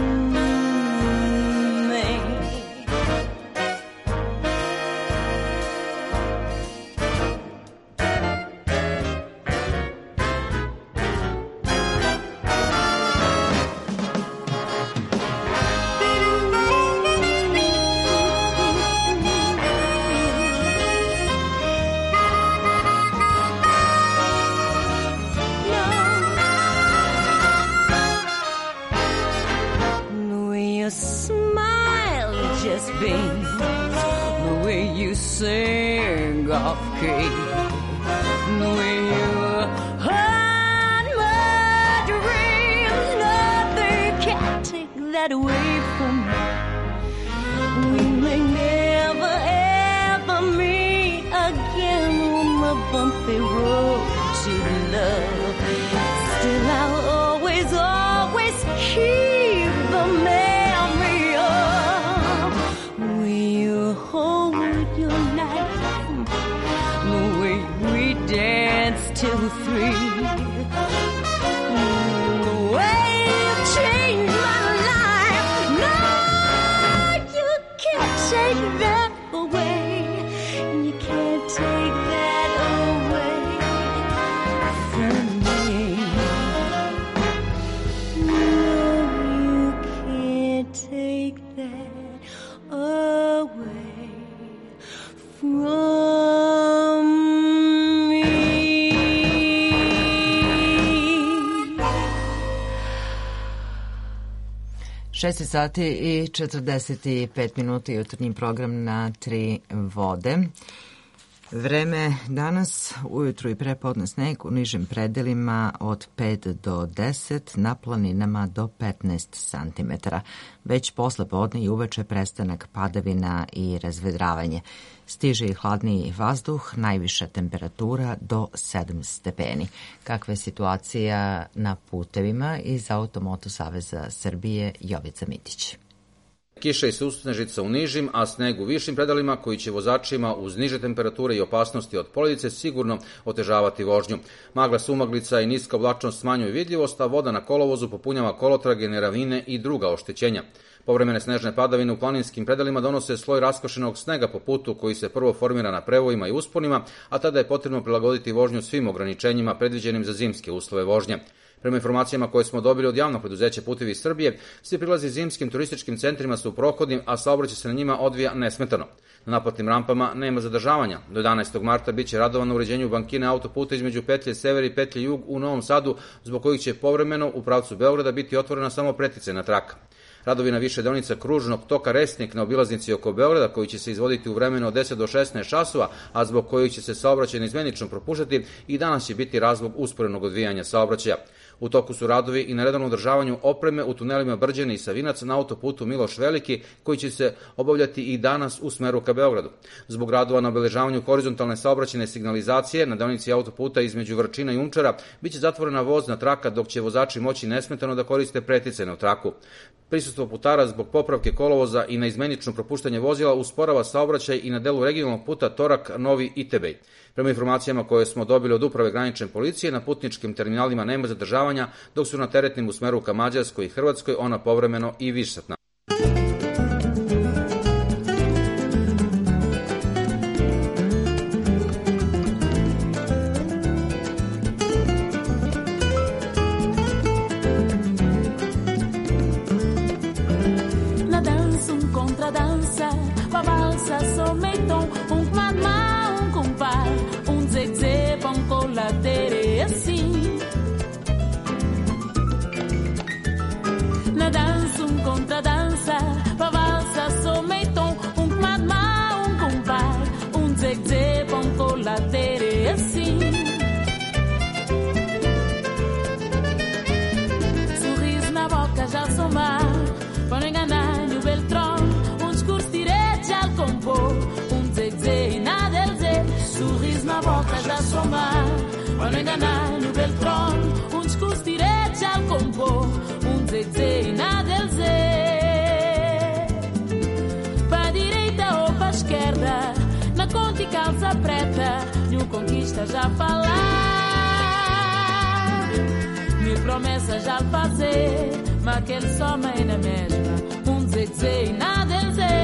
Sing off key, the way you haunt my dreams. No, they can't take that away from me. We may never ever meet again on the bumpy road to love. Still I'll always, always keep the memory of when you hold your knife, the way we dance till 3, the way you changed my life. No, you can't take that away. You can't take that away from me. 6 sati i 45 minuta jutarnji program na 3 vode. Vreme danas, ujutru i prepodne sneg u nižim predelima od 5 do 10, na planinama do 15 cm. Već posle podne i uveče prestanak padavina i razvedravanje. Stiže i hladniji vazduh, najviša temperatura do 7 stepeni. Kakva je situacija na putevima? Iz Automoto saveza Srbije Jovica Mitić. Kiša i susnežica u nižim, a sneg u višim predalima koji će vozačima uz niže temperature i opasnosti od poledice sigurno otežavati vožnju. Magla, sumaglica i niska oblačnost smanjuju vidljivost, a voda na kolovozu popunjava kolotrage, neravine i druga oštećenja. Povremene snežne padavine u planinskim predalima donose sloj raskošenog snega po putu koji se prvo formira na prevojima i usponima, a tada je potrebno prilagoditi vožnju svim ograničenjima predviđenim za zimske uslove vožnje. Prema informacijama koje smo dobili od javnog preduzeća Putevi Srbije, svi prilazi zimskim turističkim centrima su prohodni, a saobraćaj se na njima odvija nesmetano. Na naplatnim rampama nema zadržavanja. Do 11. marta biće radovano uređenju bankine autoputa između petlje Sever i petlje Jug u Novom Sadu, zbog kojih će povremeno u pravcu Beograda biti otvorena samo preticajna traka. Radovi na više deonica kružnog toka Resnik na obilaznici oko Beograda, koji će se izvoditi u vremenu od 10 do 16 časova, a zbog kojih će se saobraćaj neizmenično propuštati, i danas će biti razlog usporenog odvijanja saobraćaja. U toku su radovi i na redovnom održavanju opreme u tunelima Brđani i Savinac na autoputu Miloš Veliki, koji će se obavljati i danas u smeru ka Beogradu. Zbog radova na obeležavanju horizontalne saobraćajne signalizacije na deonici autoputa između Vrčina i Umčara biće zatvorena vozna traka, dok će vozači moći nesmetano da koriste preticajnu traku. Prisustvo putara zbog popravke kolovoza i neizmenično propuštanje vozila usporava saobraćaj i na delu regionalnog puta Torak Novi Itebej. Prema informacijama koje smo dobili od Uprave granične policije, na putničkim terminalima nema zadržavanja, dok su na teretnim u smeru ka Mađarskoj i Hrvatskoj ona povremeno i višesatna. Quando enganar no Beltrón, um discurso direto ao compor, zezé e nada ele zé. Para a direita ou para a esquerda, na conta e calça preta, nenhum conquista já falar. Mil promessas já fazer, mas aquele só é na mesma, zezé e nada ele zé.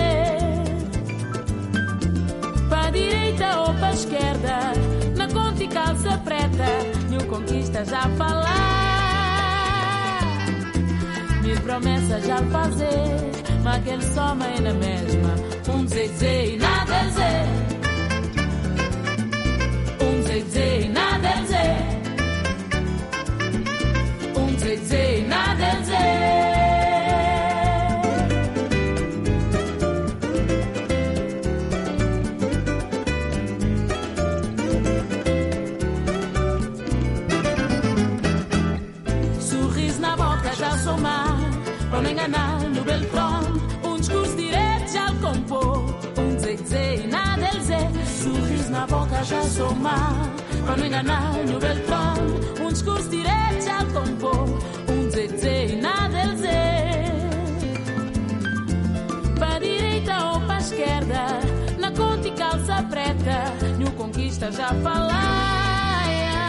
Para a direita ou para a esquerda, na conta e calça preta, nenhum conquista já falar. Mil promessas já fazer, mas aquele só é na mesma, zezé e nada ele zé. Zezé e nada ele zé. Zezé e nada ele zé. Para não enganar no Beltrón, discurso direto já compor, zezé e nada ele zé. Sorriso na boca já somar. Para não enganar no Beltrón, discurso direto já compor, zezé e nada ele zé. Para a direita ou para a esquerda, na conta e calça preta, nenhum conquista já falar.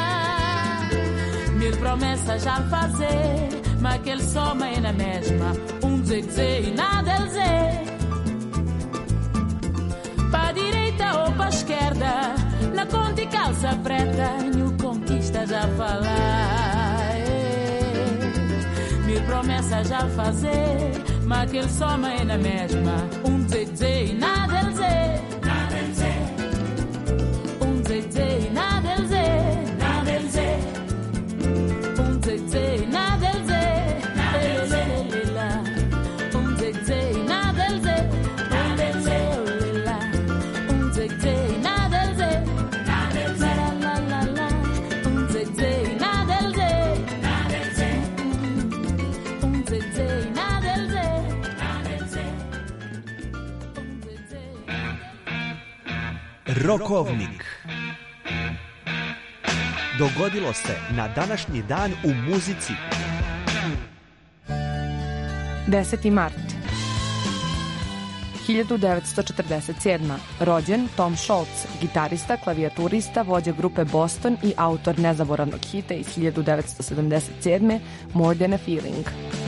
Mil promessas já fazer, mas aquele só é na mesma, zezé e nada ele zé. Para a direita ou para a esquerda, na conta e calça preta, nenhum conquista já falar. Mil promessas já fazer, mas aquele só é na mesma, zezé e nada ele zé. Nada ele zé. Zezé e nada ele zé. Nada ele zé. Zezé e nada ele zé. Rokovnik. Dogodilo se na današnji dan u muzici. 10. mart 1947. Rođen Tom Scholz, gitarista, klavijaturista, vođa grupe Boston i autor nezaboravnog hita iz 1977. More Than a Feeling.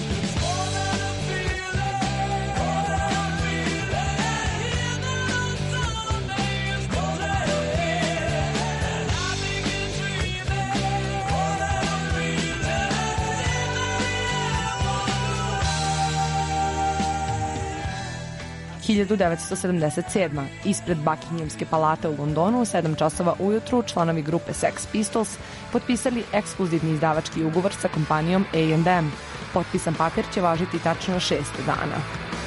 1977. Ispred Buckinghamske palate u Londonu u 7 časova ujutru članovi grupe Sex Pistols potpisali ekskluzivni izdavački ugovor sa kompanijom A&M. Potpisan papir će važiti tačno 6 dana.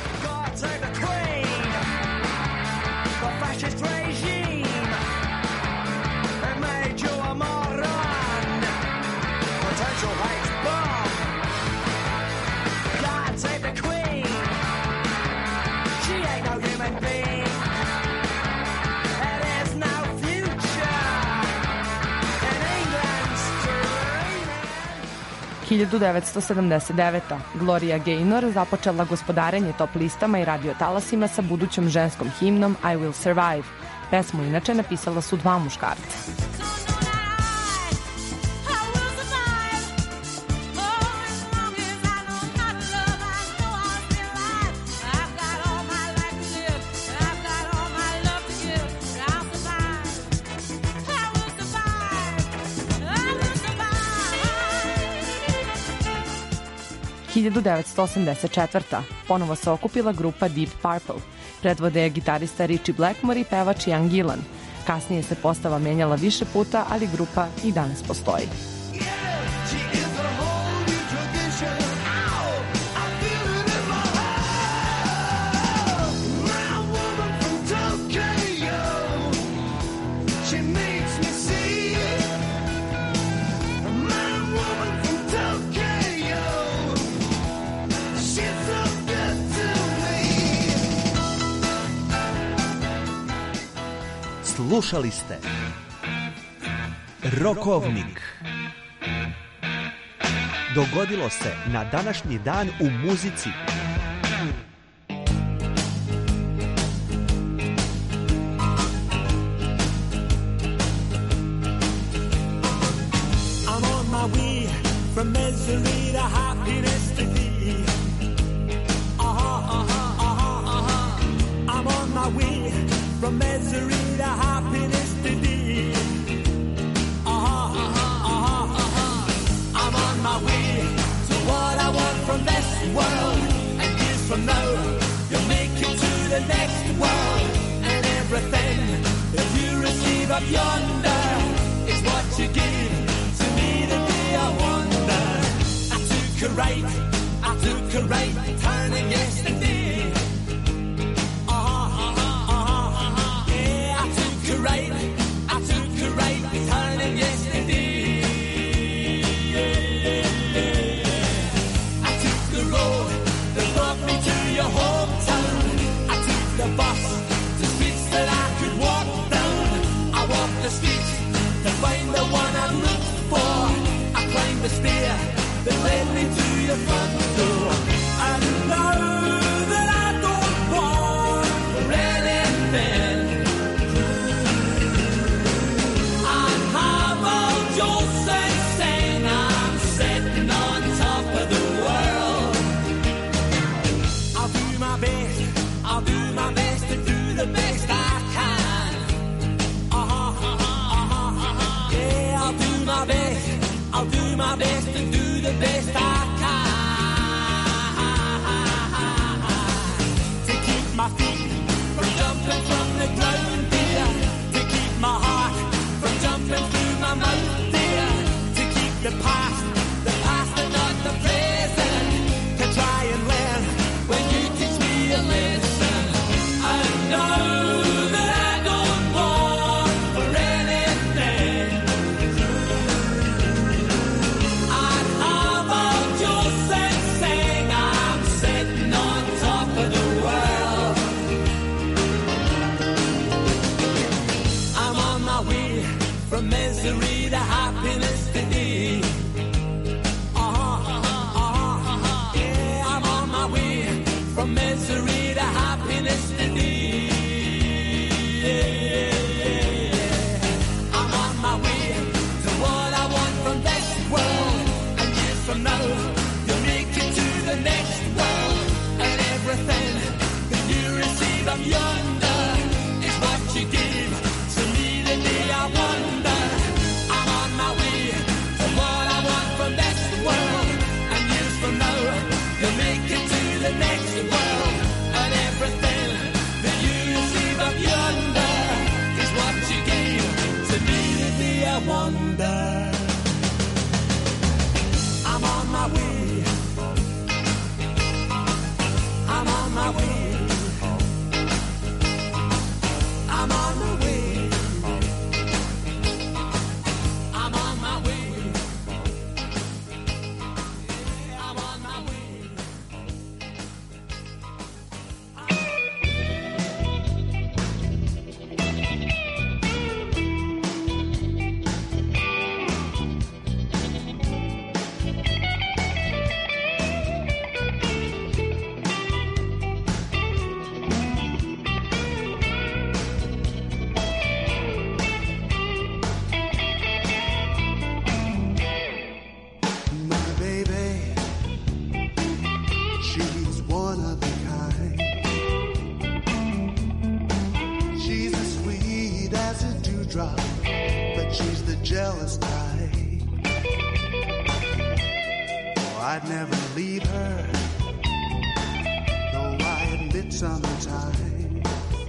– 1979. Gloria Gaynor započela gospodarenje top listama i radiotalasima sa budućom ženskom himnom I Will Survive. Pesmu inače napisala su 2 muškarca. – 1984. Ponovo se okupila grupa Deep Purple. Predvode je gitarista Ritchie Blackmore i pevač Ian Gillan. Kasnije se postava menjala više puta, ali grupa i danas postoji. Slušali ste Rokovnik. Dogodilo se na današnji dan u muzici. I'm on my way from misery to happiness to thee. I'm on my way from misery to happiness to thee. I'm on my way to what I want from this world. And years from now, you'll make it to the next world. And everything that you receive up yonder is what you give to me today, I wonder. I took a right turning yesterday. I took a right turning yesterday. I took the road that brought me to your hometown. I took the bus to streets that I could walk down. I walked the streets to find the one I looked for. I climbed the stair that led me to your front door. And now that I don't want for anything, from misery to happiness today. I'm on my way to what I want from this world, and years from now you'll make it to the next world, and everything that you receive up yonder is what you give to me today. I wonder, I'm on my way to what I want from this world, and years from now you'll make it to the next world, and everything that you receive up yonder is what you gave to me today. I wonder, I'm on my way, I'm on my way, I'm on my way, I'm on my way, I'm on my way. My baby, she's one of a kind. She's as sweet as a dewdrop, but she's the jealous type. Oh, I'd never leave her, though I admit sometimes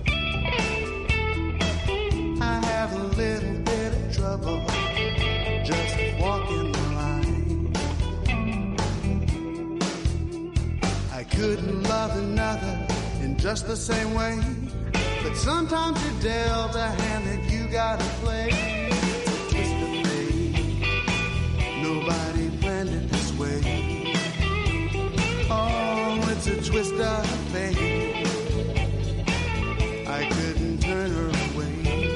I have a little bit of trouble just walking the line. I couldn't love another in just the same way, but sometimes you're dealt a hand that you gotta play. It's a twist of fate. Nobody planned it this way. Oh, it's a twist of fate. I couldn't turn her away.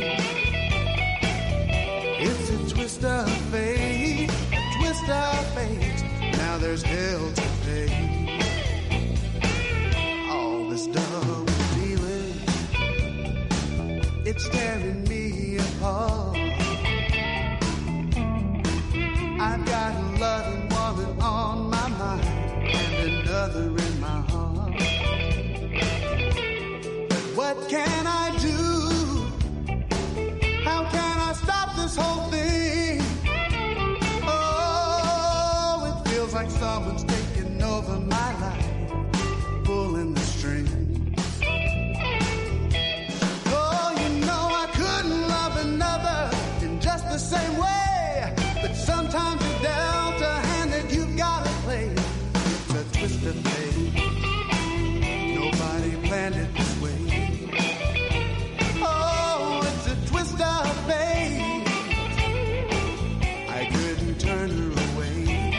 It's a twist of fate, a twist of fate. Now there's hell to pay. All this double feeling, it's tearing me apart. I've got a loving woman on my mind and another in my heart. But what can I do? How can I stop this whole thing? Oh, it feels like someone's taking over my life, pulling the strings. Oh, you know I couldn't love another in just the same way, but sometimes you're dealt a hand that you've gotta play. It's a twist of fate. Nobody planned it this way. Oh, it's a twist of fate. I couldn't turn her away.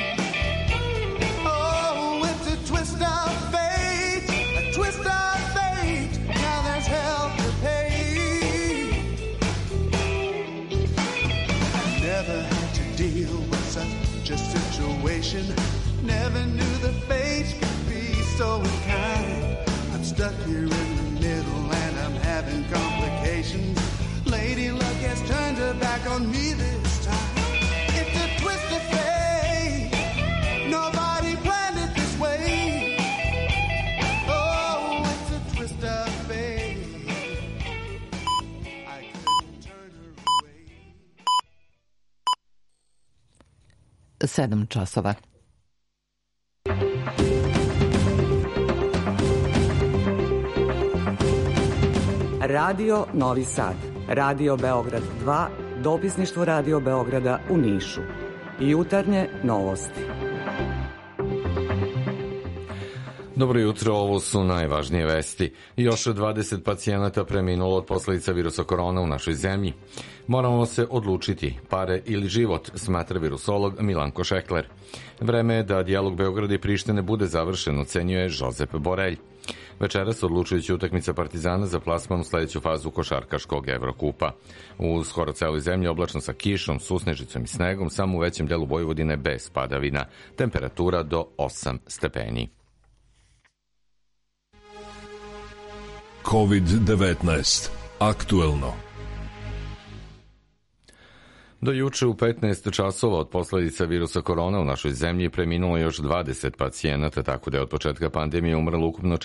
Oh, it's a twist of fate, a twist of fate. Now there's hell to pay. I never had to deal with such a situation. Never knew the fates could be so unkind. I'm stuck here in the middle and I'm having complications. Lady luck has turned her back on me this time. It's a twist of fate. Nobody planned it this way. Oh, it's a twist of fate. I couldn't turn her away. 7 časova. Radio Novi Sad, Radio Beograd 2, dopisništvo Radio Beograda u Nišu. Jutarnje novosti. Dobro jutro, ovo su najvažnije vesti. Još 20 pacijenata preminulo od posledica virusa korona u našoj zemlji. Moramo se odlučiti, pare ili život, smatra virusolog Milanko Šekler. Vreme je da dijalog Beograda i Prištine bude završen, ocenjuje Žozep Borelj. Večeras odlučujući utakmica Partizana za plasman u sledeću fazu košarkaškog Evrokupa. U skoro celoj zemlji oblačno sa kišom, susnežicom i snegom, samo u većem delu Vojvodine bez padavina. Temperatura do 8 stepeni. COVID-19. Aktuelno. Do juče u 15 časova od posledica virusa korona u našoj zemlji preminulo još 20 pacijenata, tako da je od početka pandemije umrlo ukupno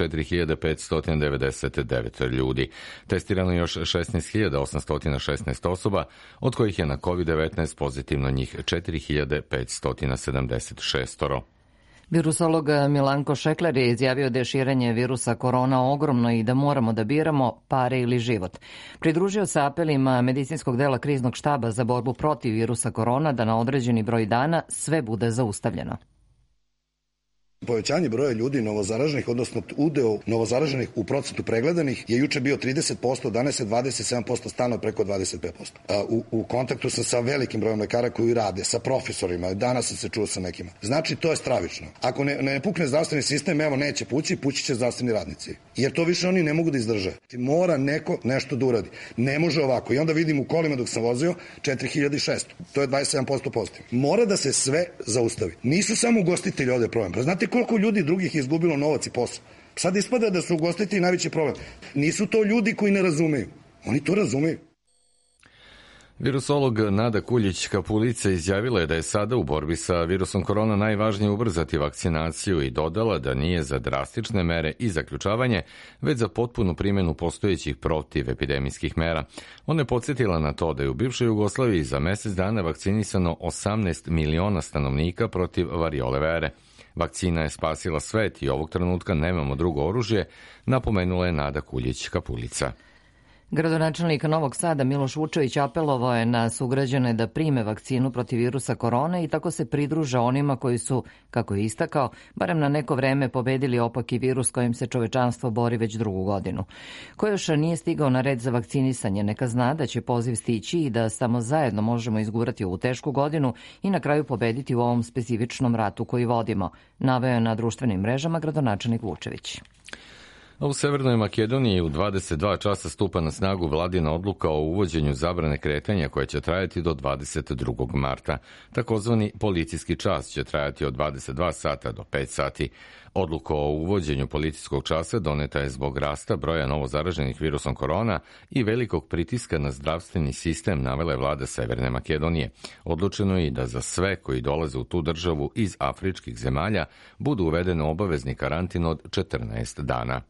4599 ljudi. Testirano još 16.816 osoba, od kojih je na COVID-19 pozitivno njih 4576. Virusolog Milanko Šekler je izjavio da je širenje virusa korona ogromno i da moramo da biramo pare ili život. Pridružio se apelima medicinskog dela kriznog štaba za borbu protiv virusa korona da na određeni broj dana sve bude zaustavljeno. Povećanje broja ljudi novozaraženih, odnosno udeo novozaraženih u procentu pregledanih je juče bio 30%, danas je 27%, stalno preko 25%. U kontaktu sam sa velikim brojem lekara koji rade, sa profesorima, danas sam se čuo sa nekima. Znači, to je stravično. Ako ne pukne zdravstveni sistem, evo, neće pući će zdravstveni radnici. Jer to više oni ne mogu da izdrže. Mora neko nešto da uradi. Ne može ovako. I onda vidim u kolima dok sam vozio 4600. To je 27% pozitivno. Mora da se sve zaustavi. Nisu samo ugostitelji ovde problem. Pa znate koliko ljudi drugih je izgubilo novac i posao? Sad ispada da su ugostitelji najveći problem. Nisu to ljudi koji ne razumeju. Oni to razumeju. Virusolog Nada Kuljić-Kapulica izjavila je da je sada u borbi sa virusom korona najvažnije ubrzati vakcinaciju i dodala da nije za drastične mere i zaključavanje, već za potpunu primjenu postojećih protivepidemijskih mera. Ona je podsjetila na to da je u bivšoj Jugoslaviji za mesec dana vakcinisano 18 miliona stanovnika protiv variole vere. Vakcina je spasila svet i ovog trenutka nemamo drugo oružje, napomenula je Nada Kuljić-Kapulica. Gradonačelnik Novog Sada Miloš Vučević apelovao je na sugrađane da prime vakcinu protiv virusa korone i tako se pridruže onima koji su, kako je istakao, barem na neko vreme pobedili opaki virus kojim se čovečanstvo bori već drugu godinu. Ko još nije stigao na red za vakcinisanje, neka zna da će poziv stići i da samo zajedno možemo izgurati ovu tešku godinu i na kraju pobediti u ovom specifičnom ratu koji vodimo, naveo je na društvenim mrežama gradonačelnik Vučević. A u Severnoj Makedoniji u 22 časa stupa na snagu vladina odluka o uvođenju zabrane kretanja koja će trajati do 22. marta. Takozvani policijski čas će trajati od 22 sata do 5 sati. Odluka o uvođenju policijskog časa doneta je zbog rasta broja novozaraženih virusom korona i velikog pritiska na zdravstveni sistem, navela je vlada Severne Makedonije. Odlučeno je i da za sve koji dolaze u tu državu iz afričkih zemalja budu uveden obavezni karantin od 14 dana.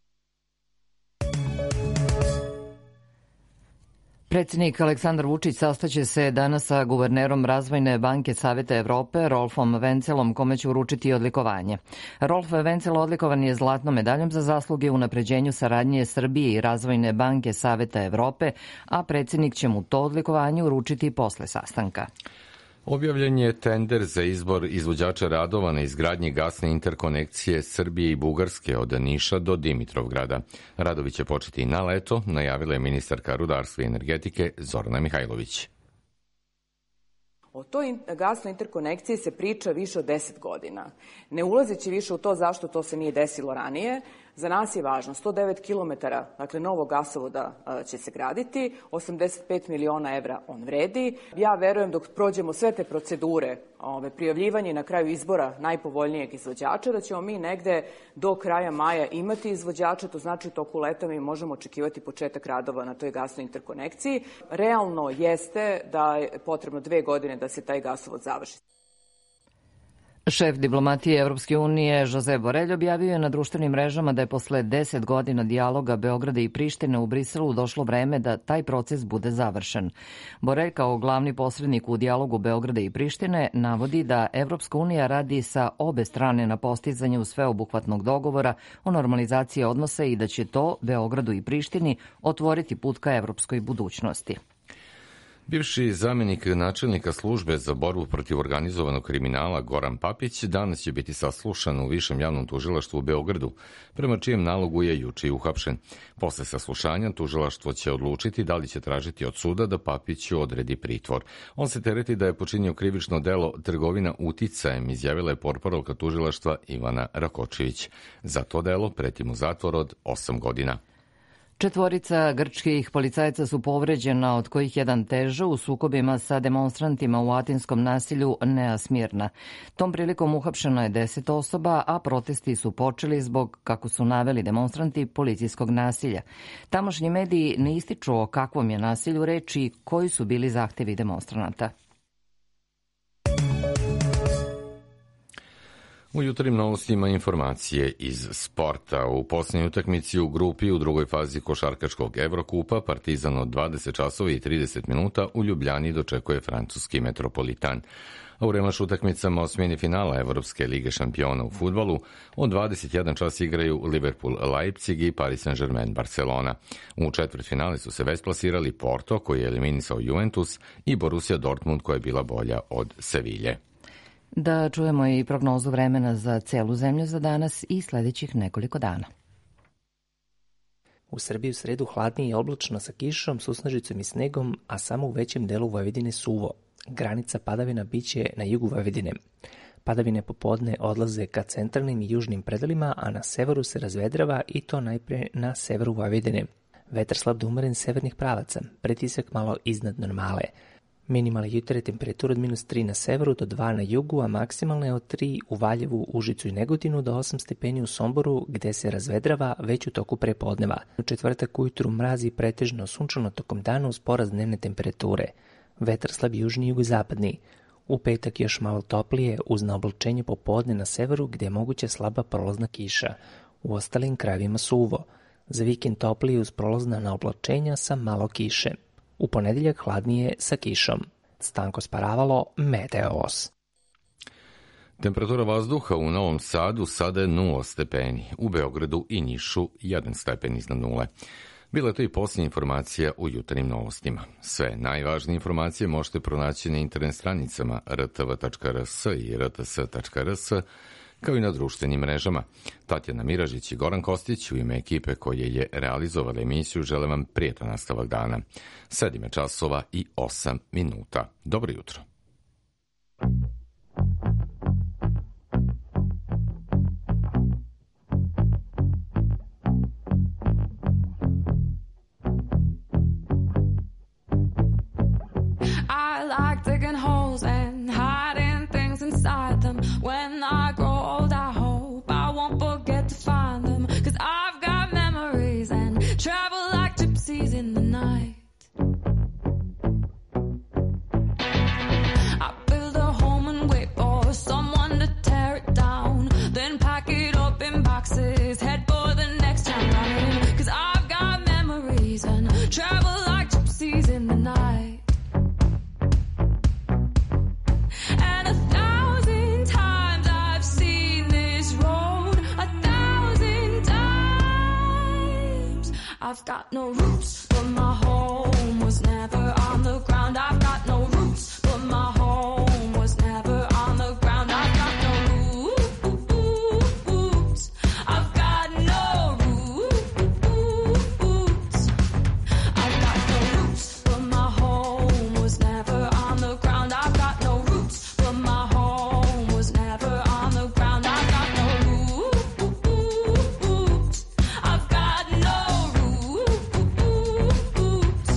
Predsjednik Aleksandar Vučić sastaće se danas sa guvernerom Razvojne banke Saveta Evrope, Rolfom Vencelom, kome će uručiti odlikovanje. Rolf Vencel odlikovan je zlatnom medaljom za zasluge u unapređenju saradnje Srbije i Razvojne banke Saveta Evrope, a predsjednik će mu to odlikovanje uručiti posle sastanka. Objavljen je tender za izbor izvođača radova na izgradnji gasne interkonekcije Srbije i Bugarske od Niša do Dimitrovgrada. Radovi će početi na leto, najavila je ministarka rudarstva i energetike Zorana Mihajlović. O toj gasnoj interkonekciji se priča više od 10 godina. Ne ulazeći više u to zašto to se nije desilo ranije, za nas je važno 109 km, dakle novog gasovoda će se graditi, 85 miliona evra on vredi. Ja verujem dok prođemo sve te procedure, prijavljivanje na kraju izbora najpovoljnijeg izvođača, da ćemo mi negde do kraja maja imati izvođača, to znači toku leta mi možemo očekivati početak radova na toj gasnoj interkonekciji. Realno jeste da je potrebno 2 godine da se taj gasovod završi. Šef diplomatije Evropske unije Josep Borrell objavio je na društvenim mrežama da je posle 10 godina dijaloga Beograda i Prištine u Briselu došlo vreme da taj proces bude završen. Borrell kao glavni posrednik u dijalogu Beograda i Prištine navodi da Evropska unija radi sa obe strane na postizanju sveobuhvatnog dogovora o normalizaciji odnosa i da će to Beogradu i Prištini otvoriti put ka evropskoj budućnosti. Bivši zamjenik načelnika službe za borbu protiv organizovanog kriminala Goran Papić danas će biti saslušan u Višem javnom tužilaštvu u Beogradu, prema čijem nalogu je juče uhapšen. Posle saslušanja tužilaštvo će odlučiti da li će tražiti od suda da Papiću odredi pritvor. On se tereti da je počinio krivično delo trgovina uticajem, izjavila je portparolka tužilaštva Ivana Rakočević. Za to delo preti mu zatvor od 8 godina. Četvorica grčkih policajaca su povređena, od kojih jedan teže u sukobima sa demonstrantima u atinskom nasilju Nea Smirna. Tom prilikom uhapšeno je 10 osoba, a protesti su počeli zbog, kako su naveli demonstranti, policijskog nasilja. Tamošnji mediji ne ističu o kakvom je nasilju reč i koji su bili zahtevi demonstranata. U jutrim novostima informacije iz sporta. U posljednjoj utakmici u grupi u drugoj fazi košarkaškog Evrokupa Partizan od 20 časova i 30 minuta u Ljubljani dočekuje francuski Metropolitan. A u revanš utakmicama osmini finala Evropske lige šampiona u fudbalu od 21 čas igraju Liverpool Leipzig i Paris Saint-Germain Barcelona. U četvrtfinale su se već plasirali Porto, koji je eliminisao Juventus, i Borussia Dortmund, koja je bila bolja od Sevilje. Da čujemo i prognozu vremena za celu zemlju za danas i sledećih nekoliko dana. U Srbiji u sredu hladnije i oblačno sa kišom, susnežicom i snegom, a samo u većem delu Vojvodine suvo. Granica padavina biće na jugu Vojvodine. Padavine popodne odlaze ka centralnim i južnim predelima, a na severu se razvedrava i to najpre na severu Vojvodine. Vetar slab do umeren severnih pravaca, pretisak malo iznad normale. Minimalne jutarnje temperature od -3 na severu do 2 na jugu, a maksimalne od 3 u Valjevu, Užicu i Negotinu do 8 stepeni u Somboru, gde se razvedrava već u toku prepodneva. U četvrtak ujutru mrazi pretežno sunčano tokom dana uz porast dnevne temperature. Vetar slab južni i jugozapadni. U petak još malo toplije uz naoblačenje popodne na severu, gde je moguća slaba prolazna kiša. U ostalim krajevima suvo. Za vikend toplije uz prolazna naoblačenja sa malo kiše. U ponedeljak hladnije sa kišom. Stanko Sparavalo, Meteos. Temperatura vazduha u Novom Sadu sada je 0 stepeni, u Beogradu i Nišu 1 stepen iznad nule. Bila je to i posljednja informacija u jutarnjim novostima. Sve najvažnije informacije možete pronaći na internet stranicama rtv.rs i rts.rs, kao i na društvenim mrežama. Tatjana Miražić i Goran Kostić u ime ekipe koje je realizovala emisiju žele vam prijetan nastavak dana. 7 časova i 8 minuta. Dobro jutro. I like digging holes and hiding things inside them. When I grow old, I hope I won't forget to find them. 'Cause I've got memories and travel like gypsies in the night. I build a home and wait for someone to tear it down. Then pack it up in boxes, head for the next town running. 'Cause I've got memories and travel like gypsies in the night. I've got no roots, but my home was never on the ground. I've got no roots, but my home was never on the ground. I've got no roots. I've got no roots. I've got no roots, but my home was never on the ground. I've got no roots, but my home was never on the ground. I've got no roots. I've got no roots.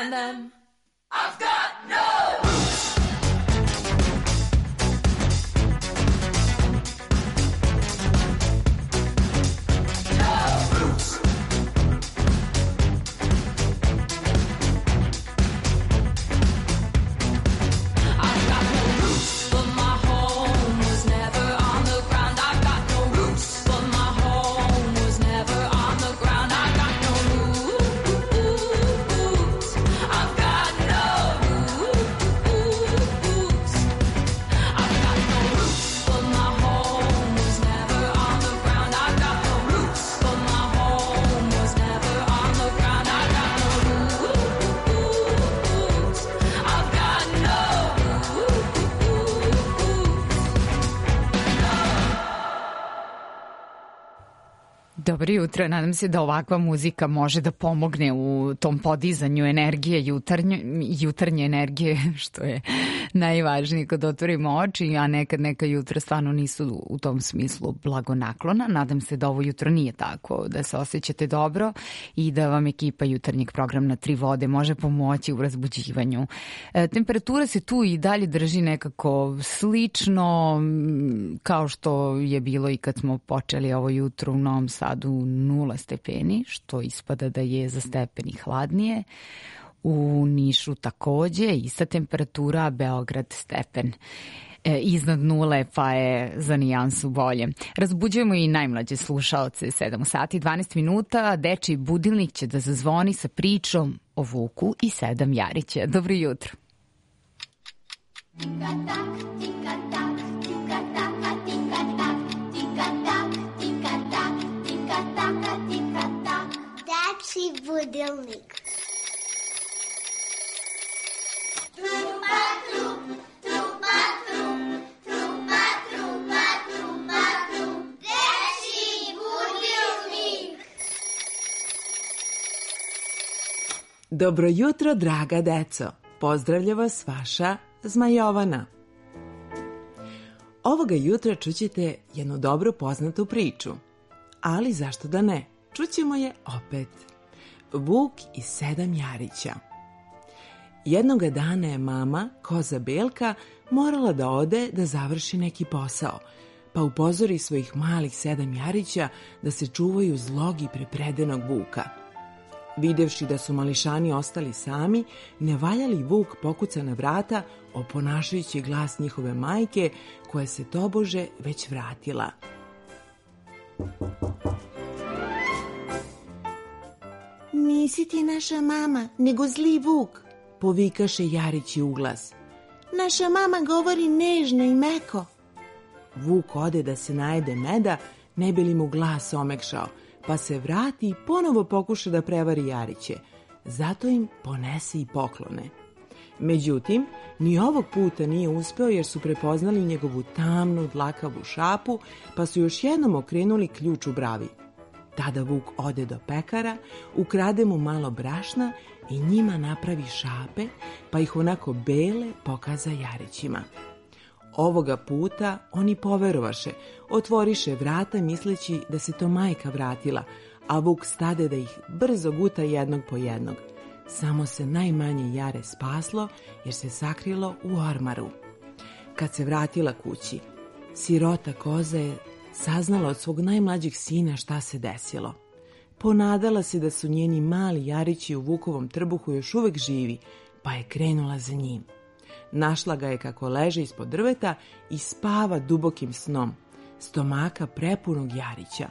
find them. I've got no roots. Dobro jutro, nadam se da ovakva muzika može da pomogne u tom podizanju energije, jutarnje energije, što je najvažnije kad otvorimo oči, a nekad neka jutra stvarno nisu u tom smislu blagonaklona. Nadam se da ovo jutro nije tako, da se osjećate dobro i da vam ekipa jutarnjeg programa na 3 vode može pomoći u razbuđivanju. Temperatura se tu i dalje drži nekako slično kao što je bilo i kad smo počeli ovo jutro u Novom Sadu 0 stepeni, što ispada da je za stepeni hladnije. U Nišu takođe, ista temperatura, Beograd stepen iznad 0, pa je za nijansu bolje. Razbuđujemo i najmlađe slušaoce, 7 sati 12 minuta, dečiji budilnik će da zazvoni sa pričom o Vuku i 7 Jarića. Dobro jutro. Dečiji budilnik. Dobro jutro, draga deco. Pozdravlja vas vaša Zmajovana. Ovoga jutra čućete jednu dobro poznatu priču. Ali zašto da ne? Čućemo je opet. Vuk i 7 Jarića. Jednoga dana je mama, koza Belka, morala da ode da završi neki posao, pa upozori svojih malih 7 Jarića da se čuvaju zlog i prepredenog Vuka. Videvši da su mališani ostali sami, nevaljali Vuk pokuca na vrata, oponašajući glas njihove majke, koja se tobože već vratila. Nisi ti naša mama, nego zli Vuk, povikaše Jarići uglas. Naša mama govori nežno i meko. Vuk ode da se najede meda, ne bi li mu glas omekšao, pa se vrati i ponovo pokuša da prevari Jariće. Zato im ponese i poklone. Međutim, ni ovog puta nije uspeo jer su prepoznali njegovu tamnu, dlakavu šapu, pa su još jednom okrenuli ključ u bravi. Tada Vuk ode do pekara, ukrade mu malo brašna i njima napravi šape, pa ih onako bele pokaza Jarićima. Ovoga puta oni poverovaše, otvoriše vrata misleći da se to majka vratila, a Vuk stade da ih brzo guta jednog po jednog. Samo se najmanje jare spaslo jer se sakrilo u ormaru. Kad se vratila kući, sirota koza je saznala od svog najmlađeg sina šta se desilo. Ponadala se da su njeni mali Jarići u Vukovom trbuhu još uvek živi, pa je krenula za njim. Našla ga je kako leže ispod drveta i spava dubokim snom, stomaka prepunog Jarića.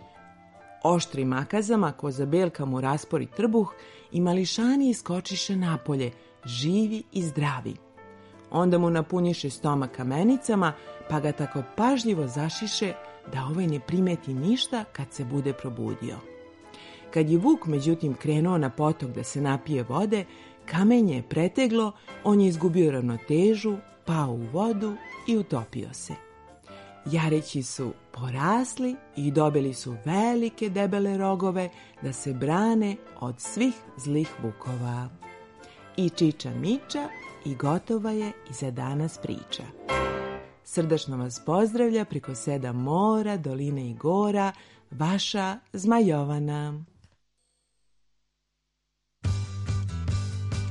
Oštrim makazama koza Belka mu raspori trbuh i mališani iskočiše napolje, živi i zdravi. Onda mu napunjiše stomak kamenicama, pa ga tako pažljivo zašiše da ovaj ne primeti ništa kad se bude probudio. Kad je Vuk međutim krenuo na potok da se napije vode, kamenje je preteglo, on je izgubio ravnotežu, pao u vodu i utopio se. Jarići su porasli i dobili su velike debele rogove da se brane od svih zlih vukova. I čiča miča i gotova je i za danas priča. Srdačno vas pozdravlja preko 7 mora, doline i gora, vaša Zmajovana.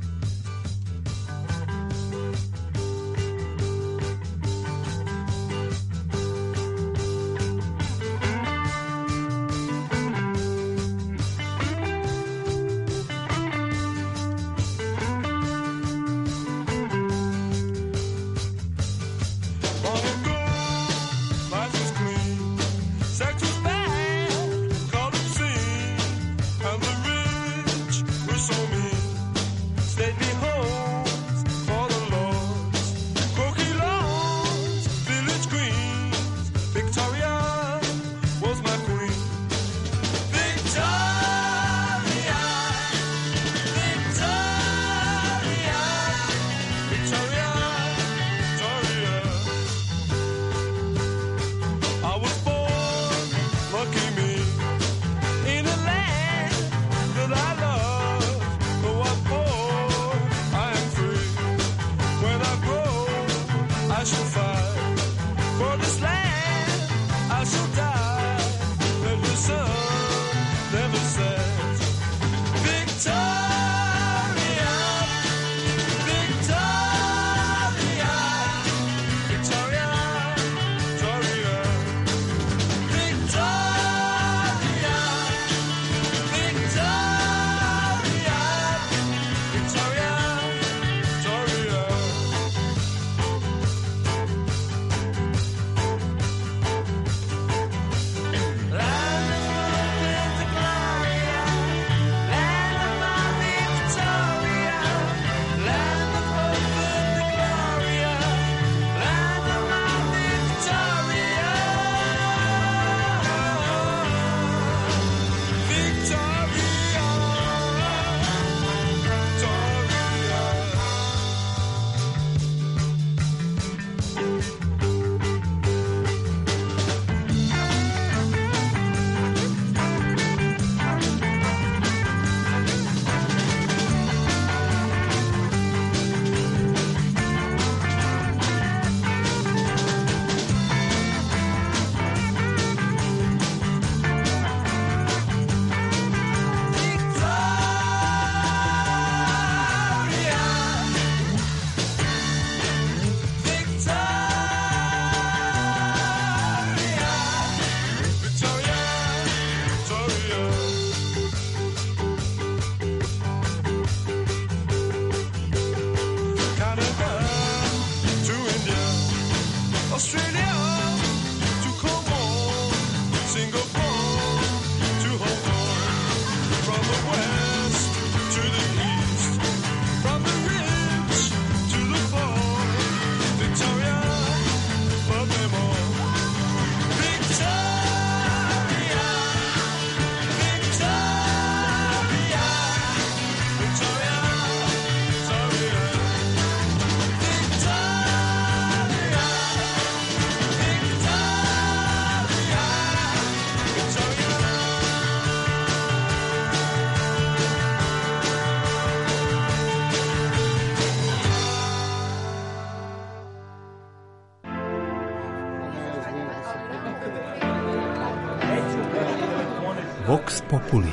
Vox Populi.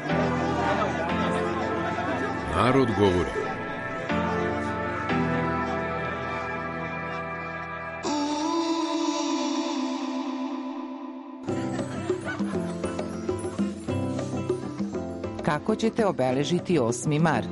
Narod govori. Kako ćete obeležiti 8. mart?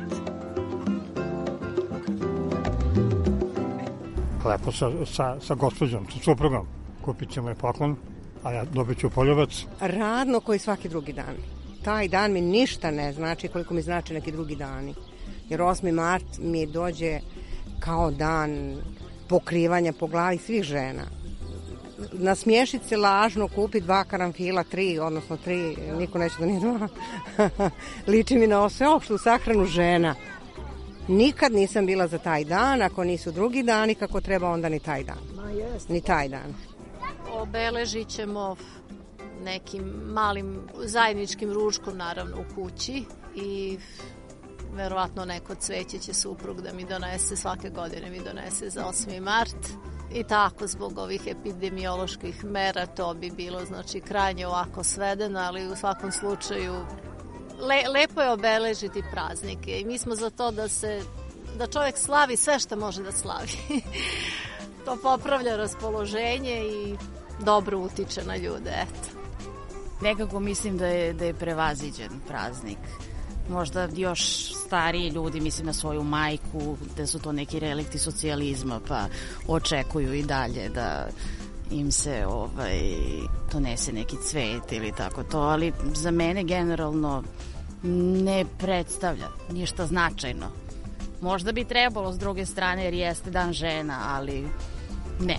Lepo sa gospođom, sa suprugom. Kupit ćemo je poklon, a ja dobit ću poljubac. Radno koji svaki drugi dan. Taj dan mi ništa ne znači koliko mi znači neki drugi dani. Jer 8. mart mi dođe kao dan pokrivanja po glavi svih žena. Nasmiješiti se lažno, kupi 2 karanfila, 3, odnosno 3, niko neće da nije 2. Liči mi na sveopštu sahranu žena. Nikad nisam bila za taj dan, ako nisu drugi dani kako treba, onda ni taj dan. Ni taj dan. Obeležit ćemo nekim malim zajedničkim ručkom, naravno, u kući i verovatno neko cveće će suprug da mi donese, svake godine mi donese za 8. mart. I tako, zbog ovih epidemioloških mera, to bi bilo, znači, krajnje ovako svedeno, ali u svakom slučaju lepo je obeležiti praznike i mi smo za to da čovjek slavi sve što može da slavi. To popravlja raspoloženje i dobro utiče na ljude, eto. Nekako mislim da je prevaziđen praznik. Možda još stariji ljudi, mislim na svoju majku, da su to neki relikti socijalizma, pa očekuju i dalje da im se donese neki cvet ili tako to, ali za mene generalno ne predstavlja ništa značajno. Možda bi trebalo s druge strane jer jeste dan žena, ali ne.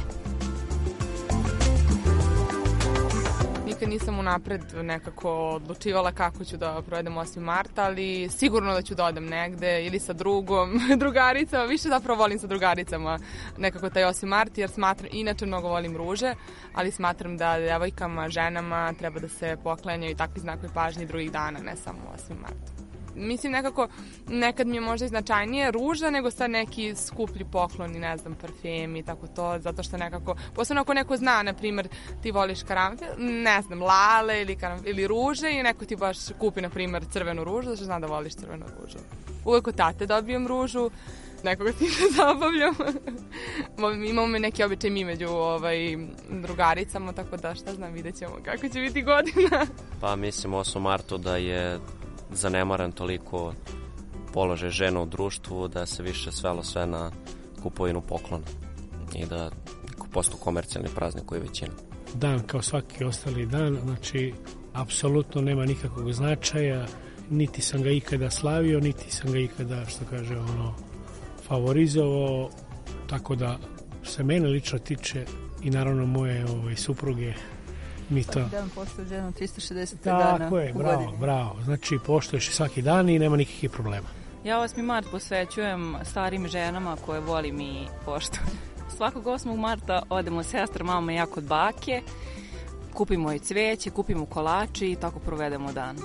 Nikad nisam unapred nekako odlučivala kako ću da provedem 8. marta, ali sigurno da ću da odem negde ili sa drugaricama, više zapravo volim sa drugaricama nekako taj 8. mart, jer smatram, inače mnogo volim ruže, ali smatram da devojkama, ženama treba da se poklanjaju i takvi znakovi pažnje drugih dana, ne samo 8. marta. Mislim nekako, nekad mi je možda i značajnije ruža nego sad neki skuplji pokloni, ne znam, parfemi i tako to, zato što nekako, posebno ako neko zna, na primjer, ti voliš karanfil, ne znam, lale ili ruže i neko ti baš kupi, na primjer, crvenu ružu, zato što zna da voliš crvenu ružu. Uvek od tate dobijem ružu, nekoga ti se zabavljam. Imamo neki običaj mi među drugaricama, tako da šta znam, vidjet ćemo kako će biti godina. Pa mislim 8. martu da je zanemaran toliko položaj žena u društvu da se više svelo sve na kupovinu poklona i da postao komercijalni praznik koji je većina. Dan kao svaki ostali dan, znači apsolutno nema nikakvog značaja, niti sam ga ikada slavio, niti sam ga ikada, što kaže, favorizovao, tako da se mene lično tiče i naravno moje supruge, mi to... Svaki dan postoje 360 dana. Tako je, bravo. Znači, poštoješ svaki dan i nema nikakvih problema. Ja 8. mart posvećujem starim ženama koje volim i poštujem. Svakog 8. marta odemo sestra, mama i ja kod bake, kupimo i cveće, kupimo kolači i tako provedemo dan.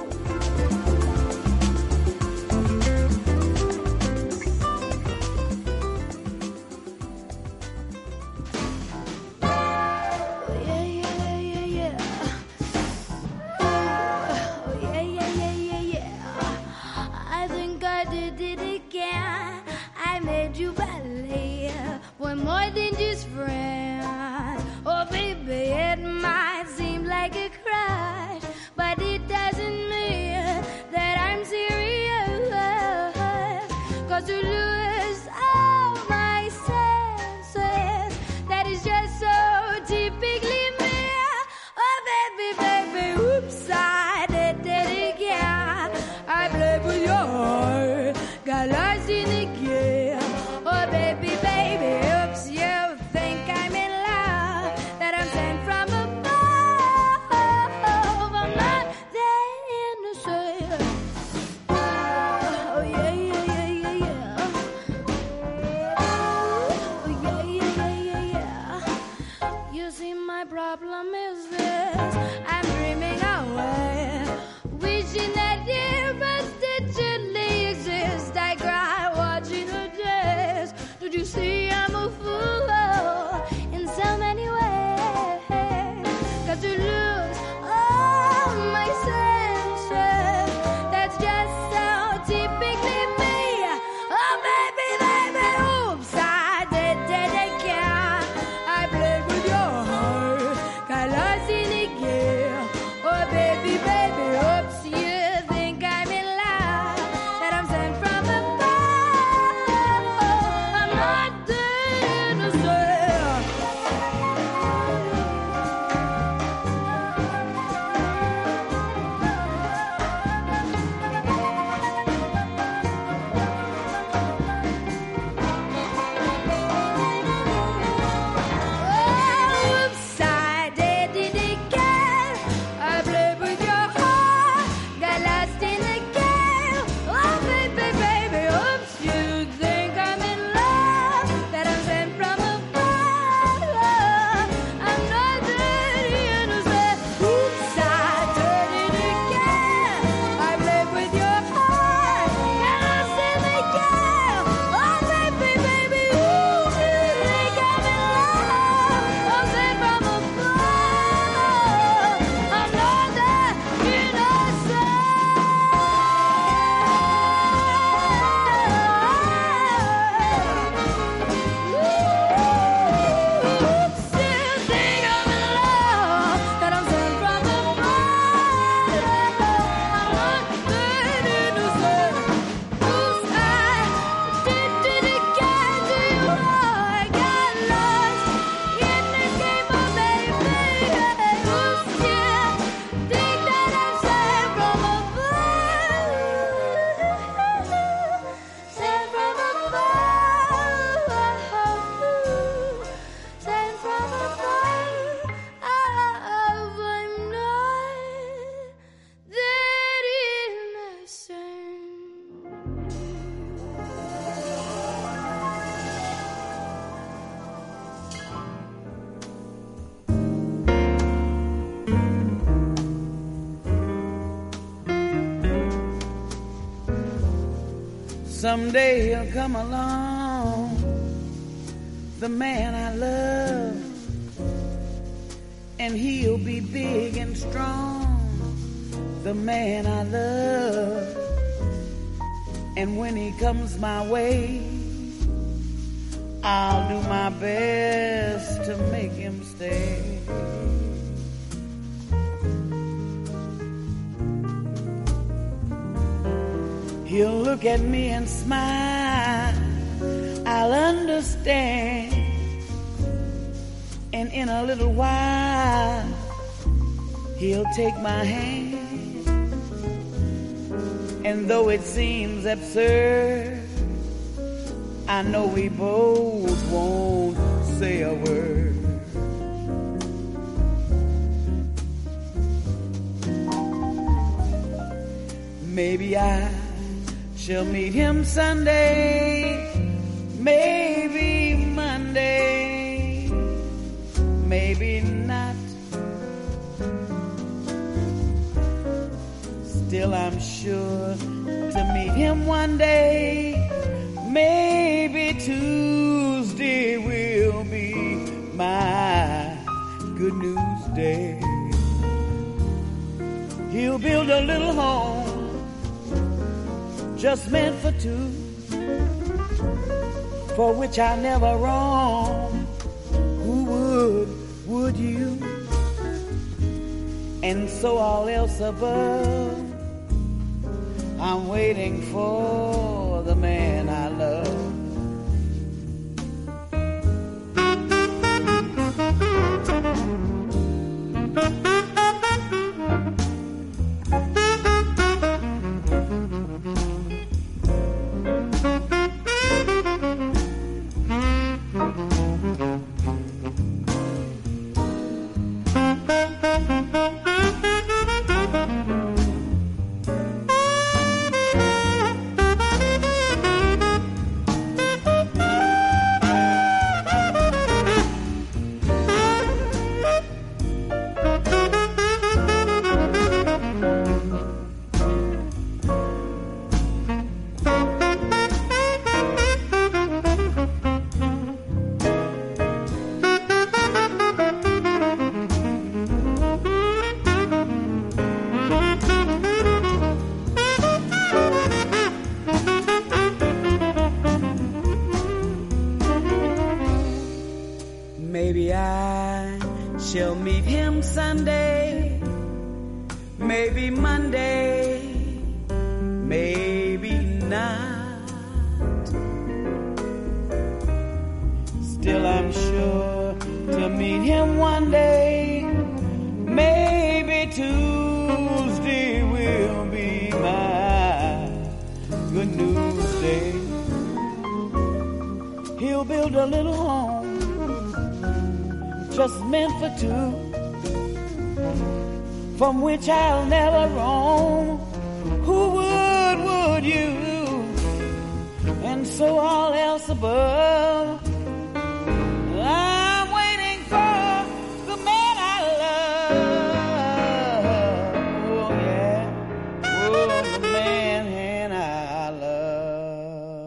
More than just friends. Oh, baby, it might seem like a crush, but it doesn't mean that I'm serious. 'Cause to lose all my senses, that is just so typically me. Oh, baby, oops, I did it again. I played with your heart, got lost in the game. Oh, baby, oops, you think I'm in love, that I'm sent from above. I'm not that innocent. Oh, yeah. Oh, yeah. You see, my problem is this. I'm dreaming away, wishing that you must digitally exist. I cry watching the days. Did you see I'm a fool in so many ways? 'Cause to lose all my senses. Someday he'll come along, the man I love, and he'll be big and strong, the man I love. And when he comes my way, I'll do my best to make him stay. He'll look at me and smile, I'll understand. And in a little while, he'll take my hand. And though it seems absurd, I know we both won't say a word. Maybe I shall meet him Sunday, maybe Monday, maybe not. Still I'm sure to meet him one day. Maybe Tuesday will be my good news day. He'll build a little home just meant for two, for which I never roam. Who would you? And so all else above, I'm waiting for the man I love. Maybe I shall meet him Sunday, maybe Monday, maybe not. Still I'm sure to meet him one day. Maybe Tuesday will be my good news day. He'll build a little home just meant for two, from which I'll never roam. Who would you? And so all else above, I'm waiting for the man I love. Oh yeah, oh the man I love.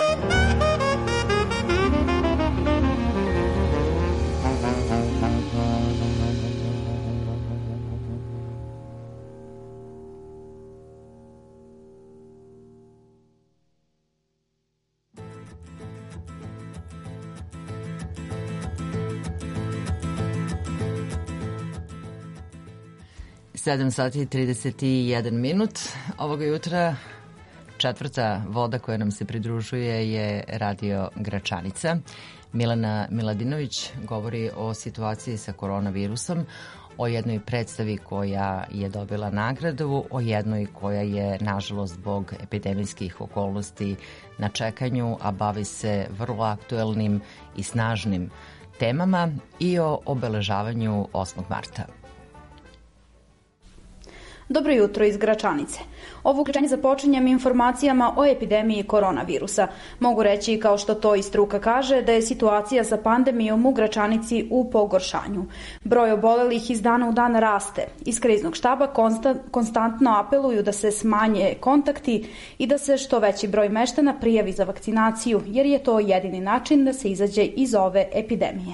Sedam sati i 31 minut. Ovoga jutra četvrta voda koja nam se pridružuje je Radio Gračanica. Milana Miladinović govori o situaciji sa koronavirusom, o jednoj predstavi koja je dobila nagradu, o jednoj koja je, nažalost, zbog epidemijskih okolnosti na čekanju, a bavi se vrlo aktuelnim i snažnim temama, i o obeležavanju 8. marta. Dobro jutro iz Gračanice. Ovo uključenje započinjem informacijama o epidemiji koronavirusa. Mogu reći, kao što to i struka kaže, da je situacija sa pandemijom u Gračanici u pogoršanju. Broj obolelih iz dana u dan raste. Iz kriznog štaba konstantno apeluju da se smanje kontakti i da se što veći broj meštana prijavi za vakcinaciju, jer je to jedini način da se izađe iz ove epidemije.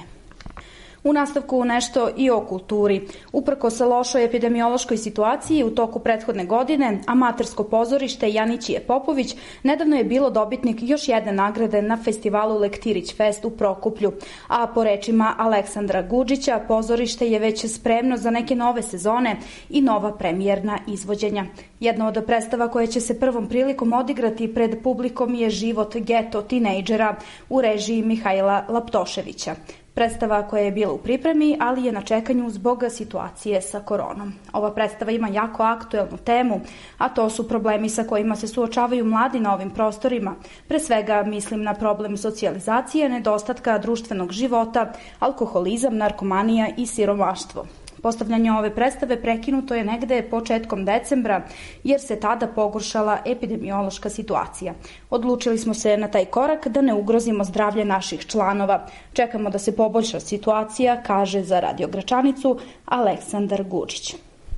U nastavku nešto i o kulturi. Uprkos lošoj epidemiološkoj situaciji u toku prethodne godine, amatersko pozorište Janićije Popović nedavno je bilo dobitnik još jedne nagrade na festivalu Lektirić Fest u Prokuplju, a po rečima Aleksandra Gudžića, pozorište je već spremno za neke nove sezone i nova premijerna izvođenja. Jedna od predstava koja će se prvom prilikom odigrati pred publikom je Život geto tinejdžera u režiji Mihajla Laptoševića. Predstava koja je bila u pripremi, ali je na čekanju zbog situacije sa koronom. Ova predstava ima jako aktuelnu temu, a to su problemi sa kojima se suočavaju mladi na ovim prostorima. Pre svega mislim na problem socijalizacije, nedostatka društvenog života, alkoholizam, narkomanija i siromaštvo. Postavljanje ove predstave prekinuto je negde početkom decembra, jer se tada pogoršala epidemiološka situacija. Odlučili smo se na taj korak da ne ugrozimo zdravlje naših članova. Čekamo da se poboljša situacija, kaže za Radio Gračanicu Aleksandar Gudžić.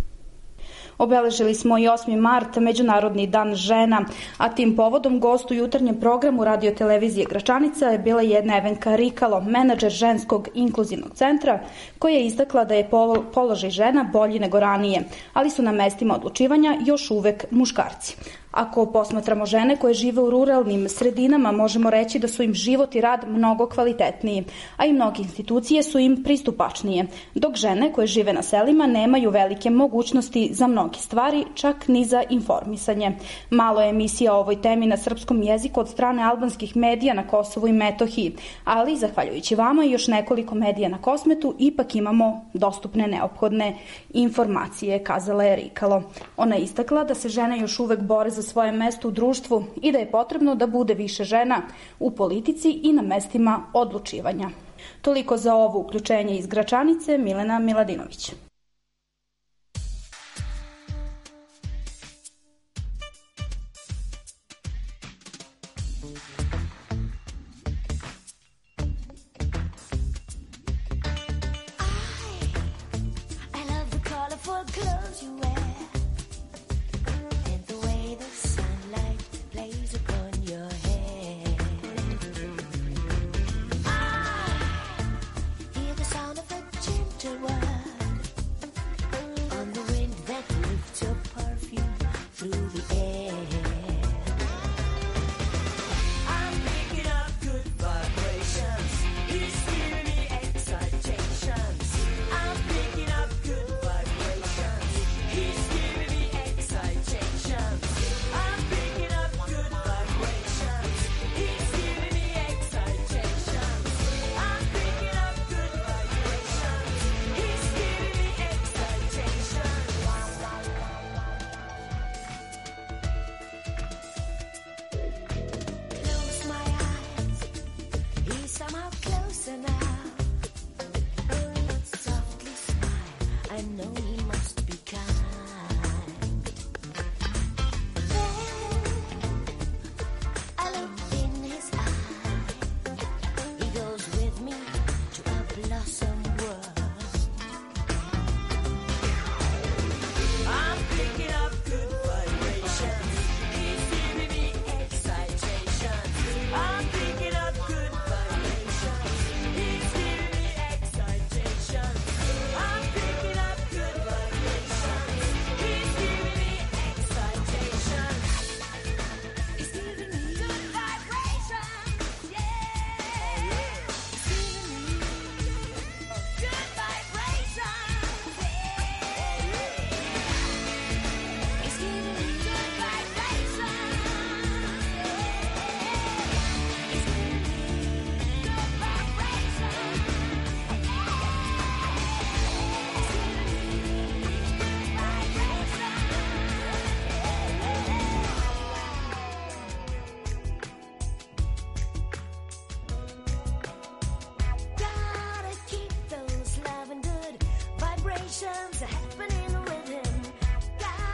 Obeležili smo i 8. mart, Međunarodni dan žena, a tim povodom gost u jutarnjem programu Radio-televizije Gračanica je bila jedna Evenka Rikalo, menadžer ženskog inkluzivnog centra, koja je istakla da je položaj žena bolji nego ranije, ali su na mestima odlučivanja još uvek muškarci. Ako posmatramo žene koje žive u ruralnim sredinama, možemo reći da su im život i rad mnogo kvalitetniji, a i mnoge institucije su im pristupačnije, dok žene koje žive na selima nemaju velike mogućnosti za mnoge stvari, čak ni za informisanje. Malo je emisija o ovoj temi na srpskom jeziku od strane albanskih medija na Kosovu i Metohiji, ali zahvaljujući vama i još nekoliko medija na Kosmetu, ipak imamo dostupne neophodne informacije, kazala je Rikalo. Ona je istakla da se žene još uvek bore za svoje mesto u društvu i da je potrebno da bude više žena u politici i na mestima odlučivanja. Toliko za ovo uključenje iz Gračanice, Milena Miladinović. Are happening with him. God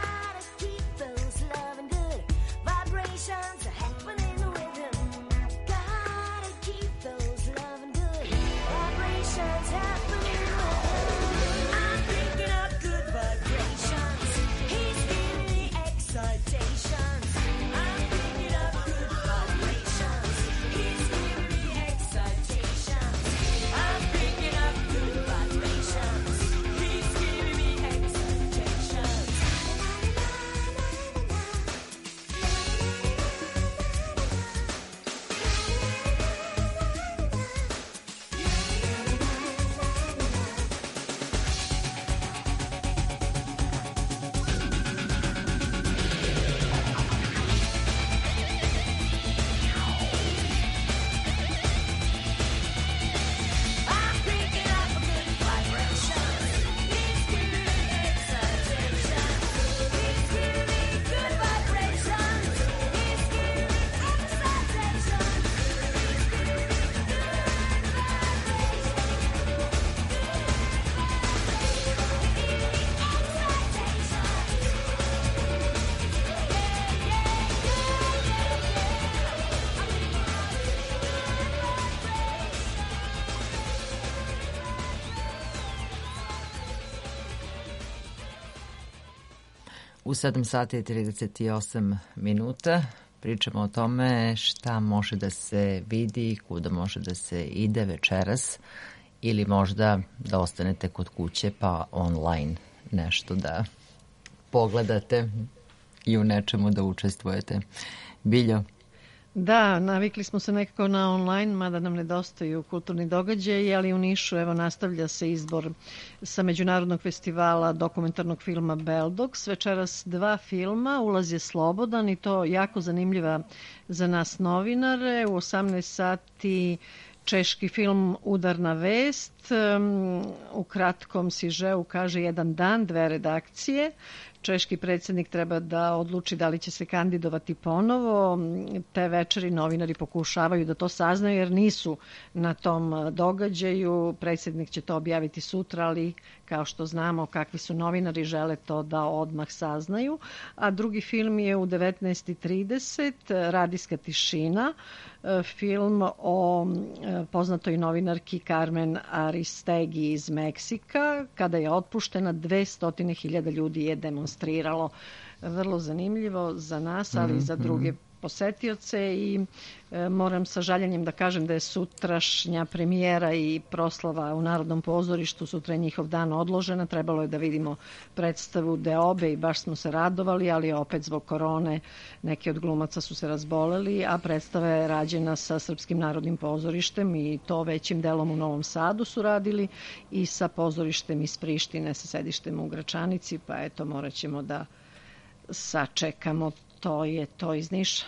U 7 sati i 38 minuta pričamo o tome šta može da se vidi, kuda može da se ide večeras ili možda da ostanete kod kuće pa online nešto da pogledate i u nečemu da učestvujete. Biljo? Da, navikli smo se nekako na online, mada nam nedostaju kulturni događaji, ali u Nišu evo nastavlja se izbor sa Međunarodnog festivala dokumentarnog filma Beldogs. Večeras 2 filma, ulaz je slobodan i to jako zanimljiva za nas novinare. U 18 sati češki film Udarna vest, u kratkom sižeu kaže jedan dan, 2 redakcije. Češki predsjednik treba da odluči da li će se kandidovati ponovo. Te večeri novinari pokušavaju da to saznaju jer nisu na tom događaju. Predsjednik će to objaviti sutra, ali kao što znamo kakvi su novinari, žele to da odmah saznaju. A drugi film je u 19:30, Radijska tišina, film o poznatoj novinarki Carmen Aristegi iz Meksika. Kada je otpuštena, 200.000 ljudi je demonstriralo. Vrlo zanimljivo za nas, ali i za druge posetioce i moram sa žaljenjem da kažem da je sutrašnja premijera i proslava u Narodnom pozorištu, sutra je njihov dan odložena, trebalo je da vidimo predstavu Deobe i baš smo se radovali, ali opet zbog korone neki od glumaca su se razboleli, a predstava je rađena sa Srpskim narodnim pozorištem i to većim delom u Novom Sadu su radili i sa pozorištem iz Prištine, sa sedištem u Gračanici, pa eto morat ćemo da sačekamo. To je to iz Niša.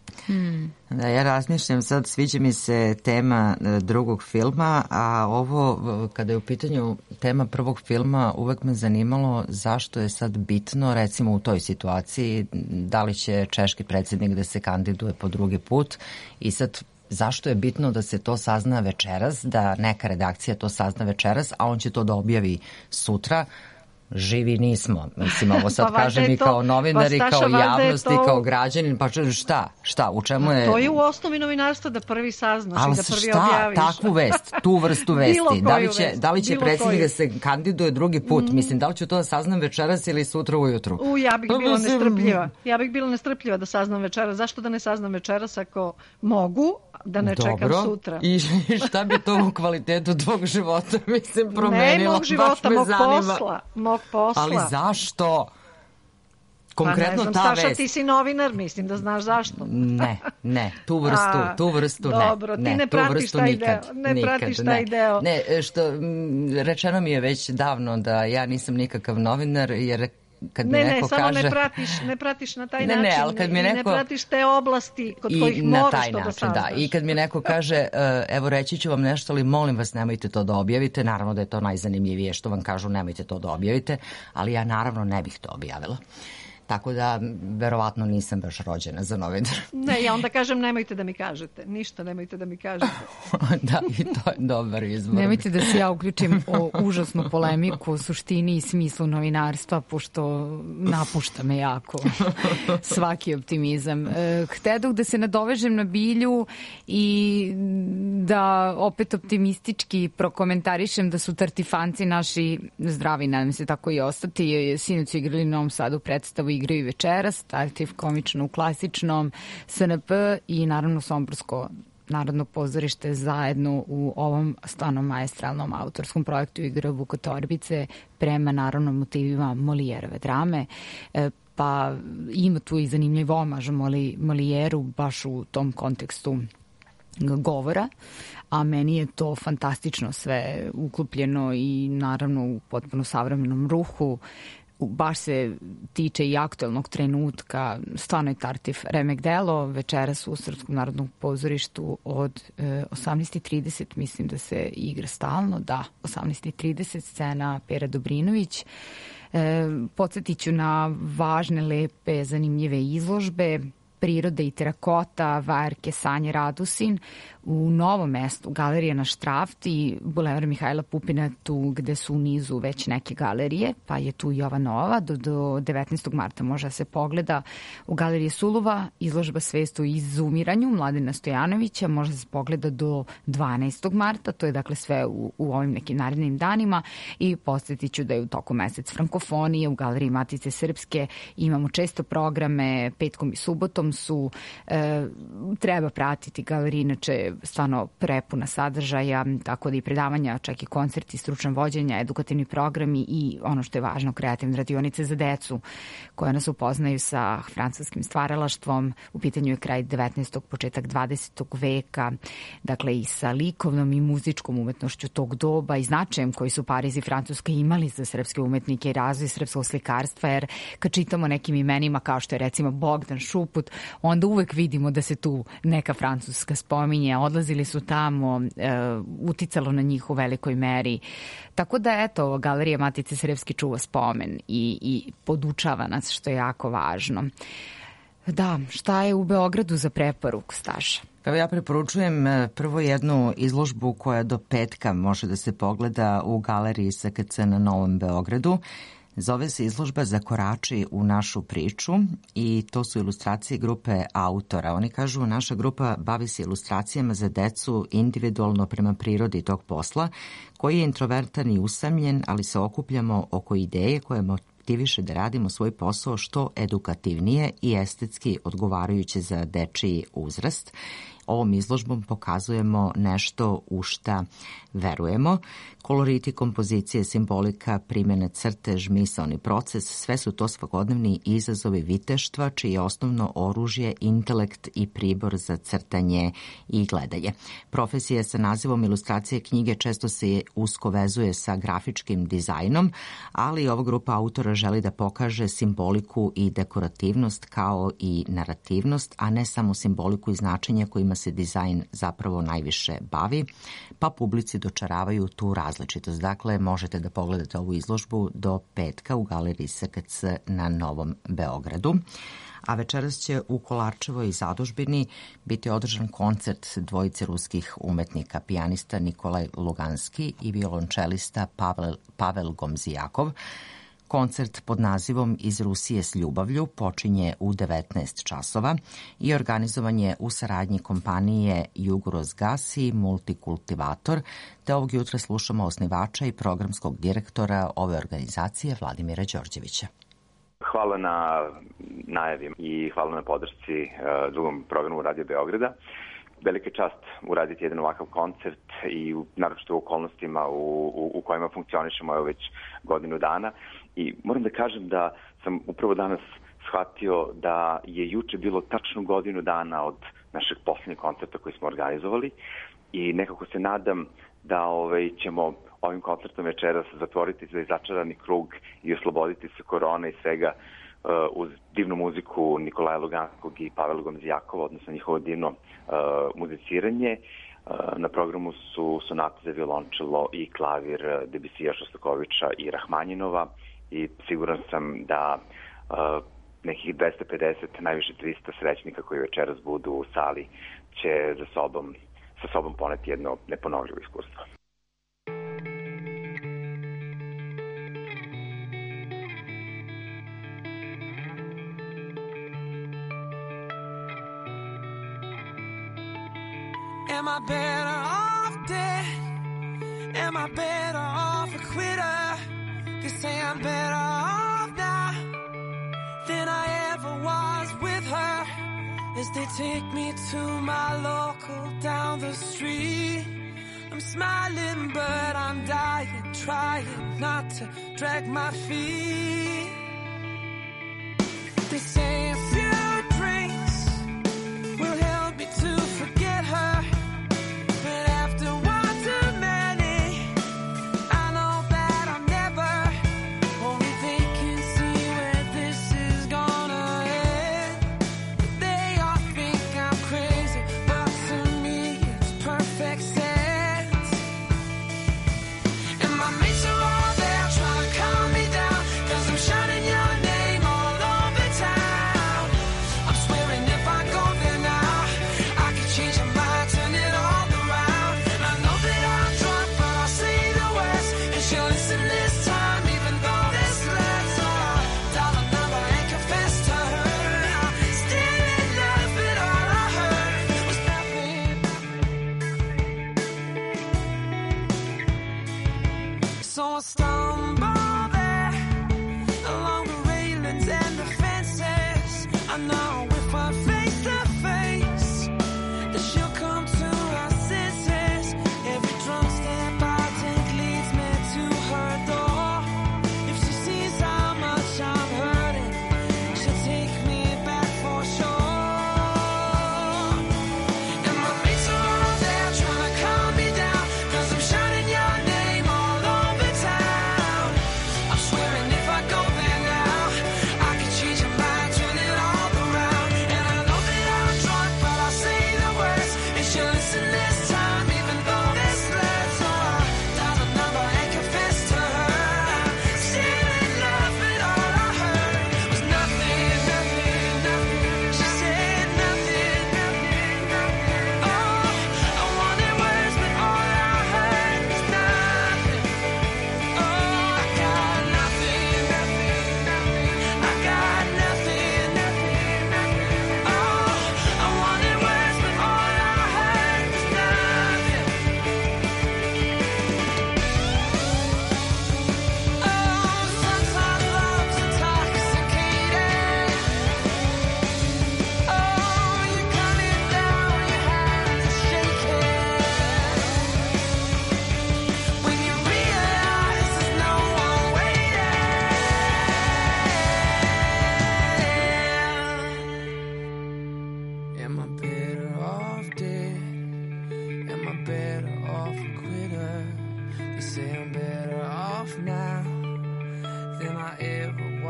Da, ja razmišljam sad, sviđa mi se tema drugog filma, a ovo, kada je u pitanju tema prvog filma, uvek me zanimalo zašto je sad bitno, recimo u toj situaciji, da li će češki predsjednik da se kandiduje po drugi put i sad zašto je bitno da se to sazna večeras, da neka redakcija to sazna večeras, a on će to da objavi sutra. Živi nismo. Mislim, ovo sad kažem i kao novinar i kao javnost i kao građanin. Pa šta? U čemu je... To je u osnovi novinarstva da prvi saznaš i da prvi objaviš. Ali šta? Takvu vest, tu vrstu vesti. Da li će predsjednik da se kandiduje drugi put? Mislim, da li ću to da saznam večeras ili sutra ujutru? Ja bih bila nestrpljiva. Ja bih bila nestrpljiva da saznam večeras. Zašto da ne saznam večeras ako mogu, da ne čekam sutra? I šta bi to u kvalitetu tvog života, mislim, promenilo? Ne mog života, mog posla. Ali zašto? Konkretno pa ne znam, ta Saša, vest. ti si novinar, mislim da znaš zašto. Ne, tu vrstu ne. Dobro, ti ne pratiš taj deo. Ne pratiš taj deo. Ne, što rečeno mi je već davno da ja nisam nikakav novinar, jer kad mi neko samo kaže... ne pratiš na taj način. Ali kad mi neko... Ne pratiš te oblasti kod kojih moraš to da saznaš. Da. I kad mi neko kaže, evo reći ću vam nešto, ali molim vas nemojte to da objavite, naravno da je to najzanimljivije što vam kažu nemojte to da objavite, ali ja naravno ne bih to objavila. Tako da, verovatno nisam baš rođena za novinar. Ne, ja onda kažem nemojte da mi kažete. Ništa nemojte da mi kažete. Da, i to je dobar izbor. Nemojte da se ja uključim o užasnu polemiku o suštini i smislu novinarstva, pošto napušta me jako svaki optimizam. Htedoh da se nadovežem na Bilju i da opet optimistički prokomentarišem da su Tartifanci naši zdravi, nadam se tako i ostati. Sinoć su igrali u Novom Sadu predstavu, igraju večeras, Tartif komično u klasičnom, SNP i naravno Somborsko Narodno pozorište zajedno u ovom stvarno maestralnom autorskom projektu igra Vuka Torbice prema naravno motivima Molijerove drame. Pa ima tu i zanimljiv omaž Molijeru baš u tom kontekstu govora, a meni je to fantastično sve uklopljeno i naravno u potpuno savremenom ruhu. Baš se tiče i aktuelnog trenutka, stvarno je Tartif remek delo, večeras u Srpskom narodnom pozorištu od 18:30, mislim da se igra stalno, 18:30, scena Pera Dobrinović. Podsjetit ću na važne, lepe, zanimljive izložbe, Priroda i terakota, vajarke Sanje Radusin, u Novom mestu, galerija na Štrafti, Bulevar Mihajla Pupina, tu gde su u nizu već neke galerije, pa je tu i ova nova, do 19. marta može da se pogleda u galeriji Sulova, izložba Svest o izumiranju Mladena Stojanovića, može da se pogleda do 12. marta, to je dakle sve u ovim nekim narednim danima i podsjetit ću da je u toku mesec frankofonije, u galeriji Matice Srpske imamo često programe, petkom i subotom su, treba pratiti galeriju, inače stvarno prepuna sadržaja, tako da i predavanja, čak i koncerti, stručna vođenja, edukativni programi i ono što je važno, kreativne radionice za decu koje nas upoznaju sa francuskim stvaralaštvom. U pitanju je kraj 19. početak 20. veka, dakle i sa likovnom i muzičkom umetnošću tog doba i značajem koji su Pariz i Francuska imali za srpske umetnike i razvoj srpskog slikarstva, jer kad čitamo nekim imenima kao što je recimo Bogdan Šuput, onda uvek vidimo da se tu neka Francuska spominje, odlazili su tamo, uticalo na njih u velikoj meri. Tako da, eto, galerija Matice Srpske čuva spomen i podučava nas, što je jako važno. Da, šta je u Beogradu za preporuku, Staša? Evo ja preporučujem prvo jednu izložbu koja do petka može da se pogleda u galeriji SKC na Novom Beogradu. Zove se izložba Zakorači u našu priču i to su ilustracije grupe autora. Oni kažu, naša grupa bavi se ilustracijama za decu individualno prema prirodi tog posla, koji je introvertan i usamljen, ali se okupljamo oko ideje koje motiviše da radimo svoj posao što edukativnije i estetski odgovarajuće za dečiji uzrast. Ovom izložbom pokazujemo nešto u šta verujemo. Koloriti, kompozicije, simbolika, primjene crtež, misaoni proces, sve su to svakodnevni izazovi viteštva, čije je osnovno oružje, intelekt i pribor za crtanje i gledanje. Profesija sa nazivom ilustracije knjige često se usko vezuje sa grafičkim dizajnom, ali ova grupa autora želi da pokaže simboliku i dekorativnost kao i narativnost, a ne samo simboliku i značenja kojima se dizajn zapravo najviše bavi, pa publici dočaravaju tu različitost. Dakle, možete da pogledate ovu izložbu do petka u galeriji SKC na Novom Beogradu. A večeras će u Kolarčevoj i Zadužbini biti održan koncert dvojice ruskih umetnika, pijanista Nikolaj Luganski i violončelista Pavel Gomzijakov. Koncert pod nazivom Iz Rusije s ljubavlju počinje u 19 časova i organizovan je u saradnji kompanije Jugorosgas i Multikultivator, te ovog jutra slušamo osnivača i programskog direktora ove organizacije Vladimira Đorđevića. Hvala na najavi i hvala na podršci drugom programu Radio Beograda. Velika čast uraditi jedan ovakav koncert i naročito u okolnostima u kojima funkcionišemo već godinu dana. I moram da kažem da sam upravo danas shvatio da je juče bilo tačno godinu dana od našeg poslednjeg koncerta koji smo organizovali i nekako se nadam da ćemo ovim koncertom večeras zatvoriti za začarani krug i osloboditi se korone i svega uz divnu muziku Nikolaja Luganskog i Pavela Gomzijakova, odnosno njihovo divno muziciranje. Na programu su sonate za violončelo i klavir Debusija, Šostakoviča i Rahmanjinova i siguran sam da nekih 250, najviše 300 srećnika koji večeras budu u sali će sa sobom poneti jedno neponovljivo iskustvo. Am I better off dead? Am I better off a quitter? They say I'm better off now than I ever was with her. As they take me to my local down the street, I'm smiling but I'm dying, trying not to drag my feet. They say a few drinks will help me to forget her. And my mates are all there trying to calm me down, 'cause I'm shining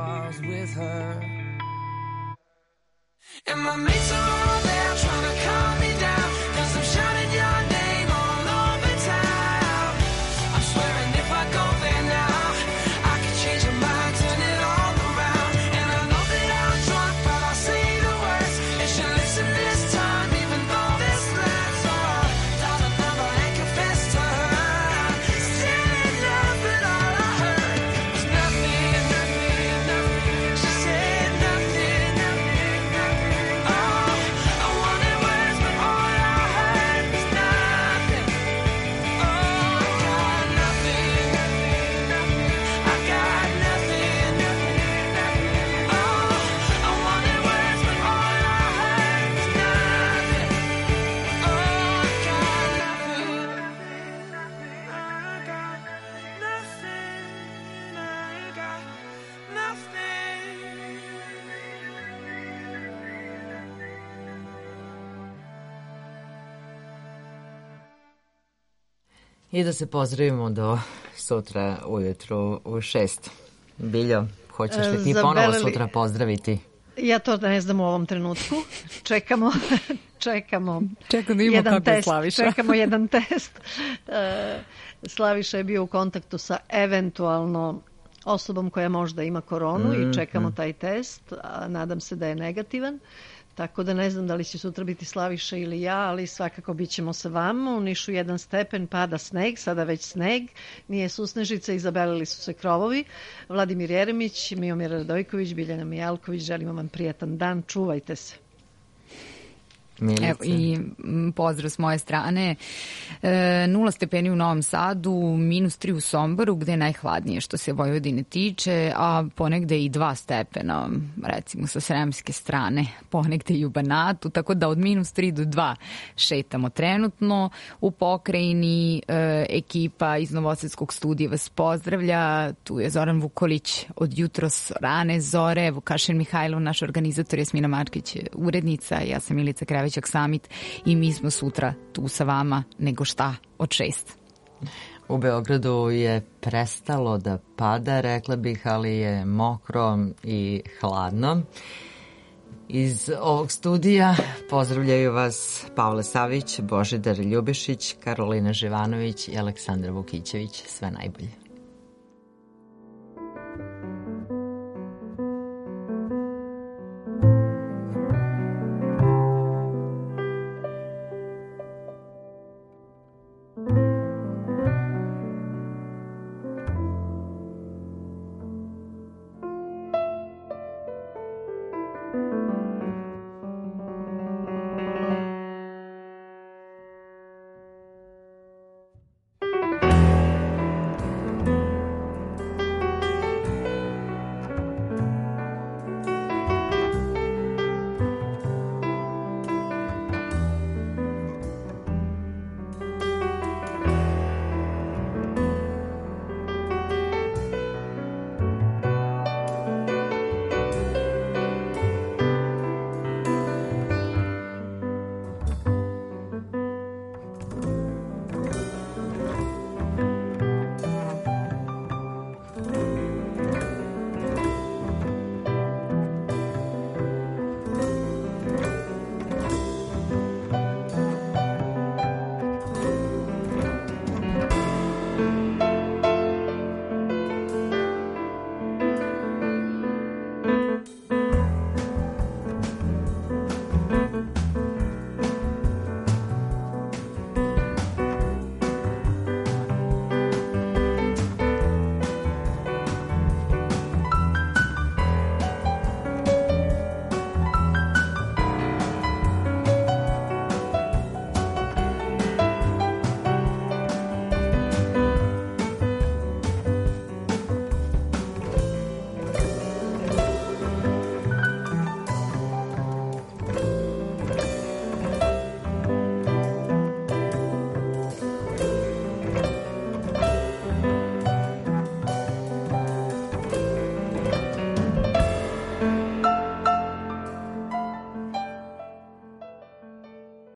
was with her. And my mates are all there trying to calm me down, 'cause I'm shouting your name all over town. I'm swearing if I go there now, I could change your mind, turn it all around. And I know that I'm drunk, but I'll say the words, and she'll listen this time, even though this lasts. Oh, dial the number and confess to her, still in love, but all I heard was nothing, nothing, nothing. She said nothing, nothing, nothing. Oh, I wanted words, but all I heard was nothing. Oh, I got nothing, nothing, nothing. I got nothing, nothing, nothing. Oh, I wanted words, but all I heard was nothing. Oh, I got nothing, nothing. I got nothing. I got nothing. I da se pozdravimo do sutra ujutru u 6. Biljo, hoćeš li ti ponovo sutra pozdraviti? Ja to ne znam u ovom trenutku. Čekamo da imamo jedan kako je test. Slaviša. Čekamo jedan test. Slaviša je bio u kontaktu sa eventualno osobom koja možda ima koronu i čekamo taj test. Nadam se da je negativan. Tako da ne znam da li će sutra biti Slaviša ili ja, ali svakako bit ćemo sa vama. U Nišu 1 stepen, pada sneg, sada već sneg, nije susnežica, izabelili su se krovovi. Vladimir Jeremić, Miomir Radojković, Biljana Mijalković, želimo vam prijatan dan, čuvajte se. Evo, i pozdrav s moje strane. 0 stepeni u Novom Sadu, -3 u Somboru, gde je najhladnije što se Vojvodine tiče, a ponegde i 2 stepena, recimo sa sremske strane, ponegde i u Banatu, tako da od -3 do 2 šetamo trenutno. U pokrajini ekipa iz Novosadskog studija vas pozdravlja. Tu je Zoran Vukolić od jutros rane zore, Vukašin Mihajlov, naš organizator, Jasmina Markić, urednica, ja sam Milica Krević Samit i mi smo sutra tu sa vama, nego šta, od 6. U Beogradu je prestalo da pada, rekla bih, ali je mokro i hladno. Iz ovog studija pozdravljaju vas Pavle Savić, Božidar Ljubišić, Karolina Živanović i Aleksandra Vukićević. Sve najbolje.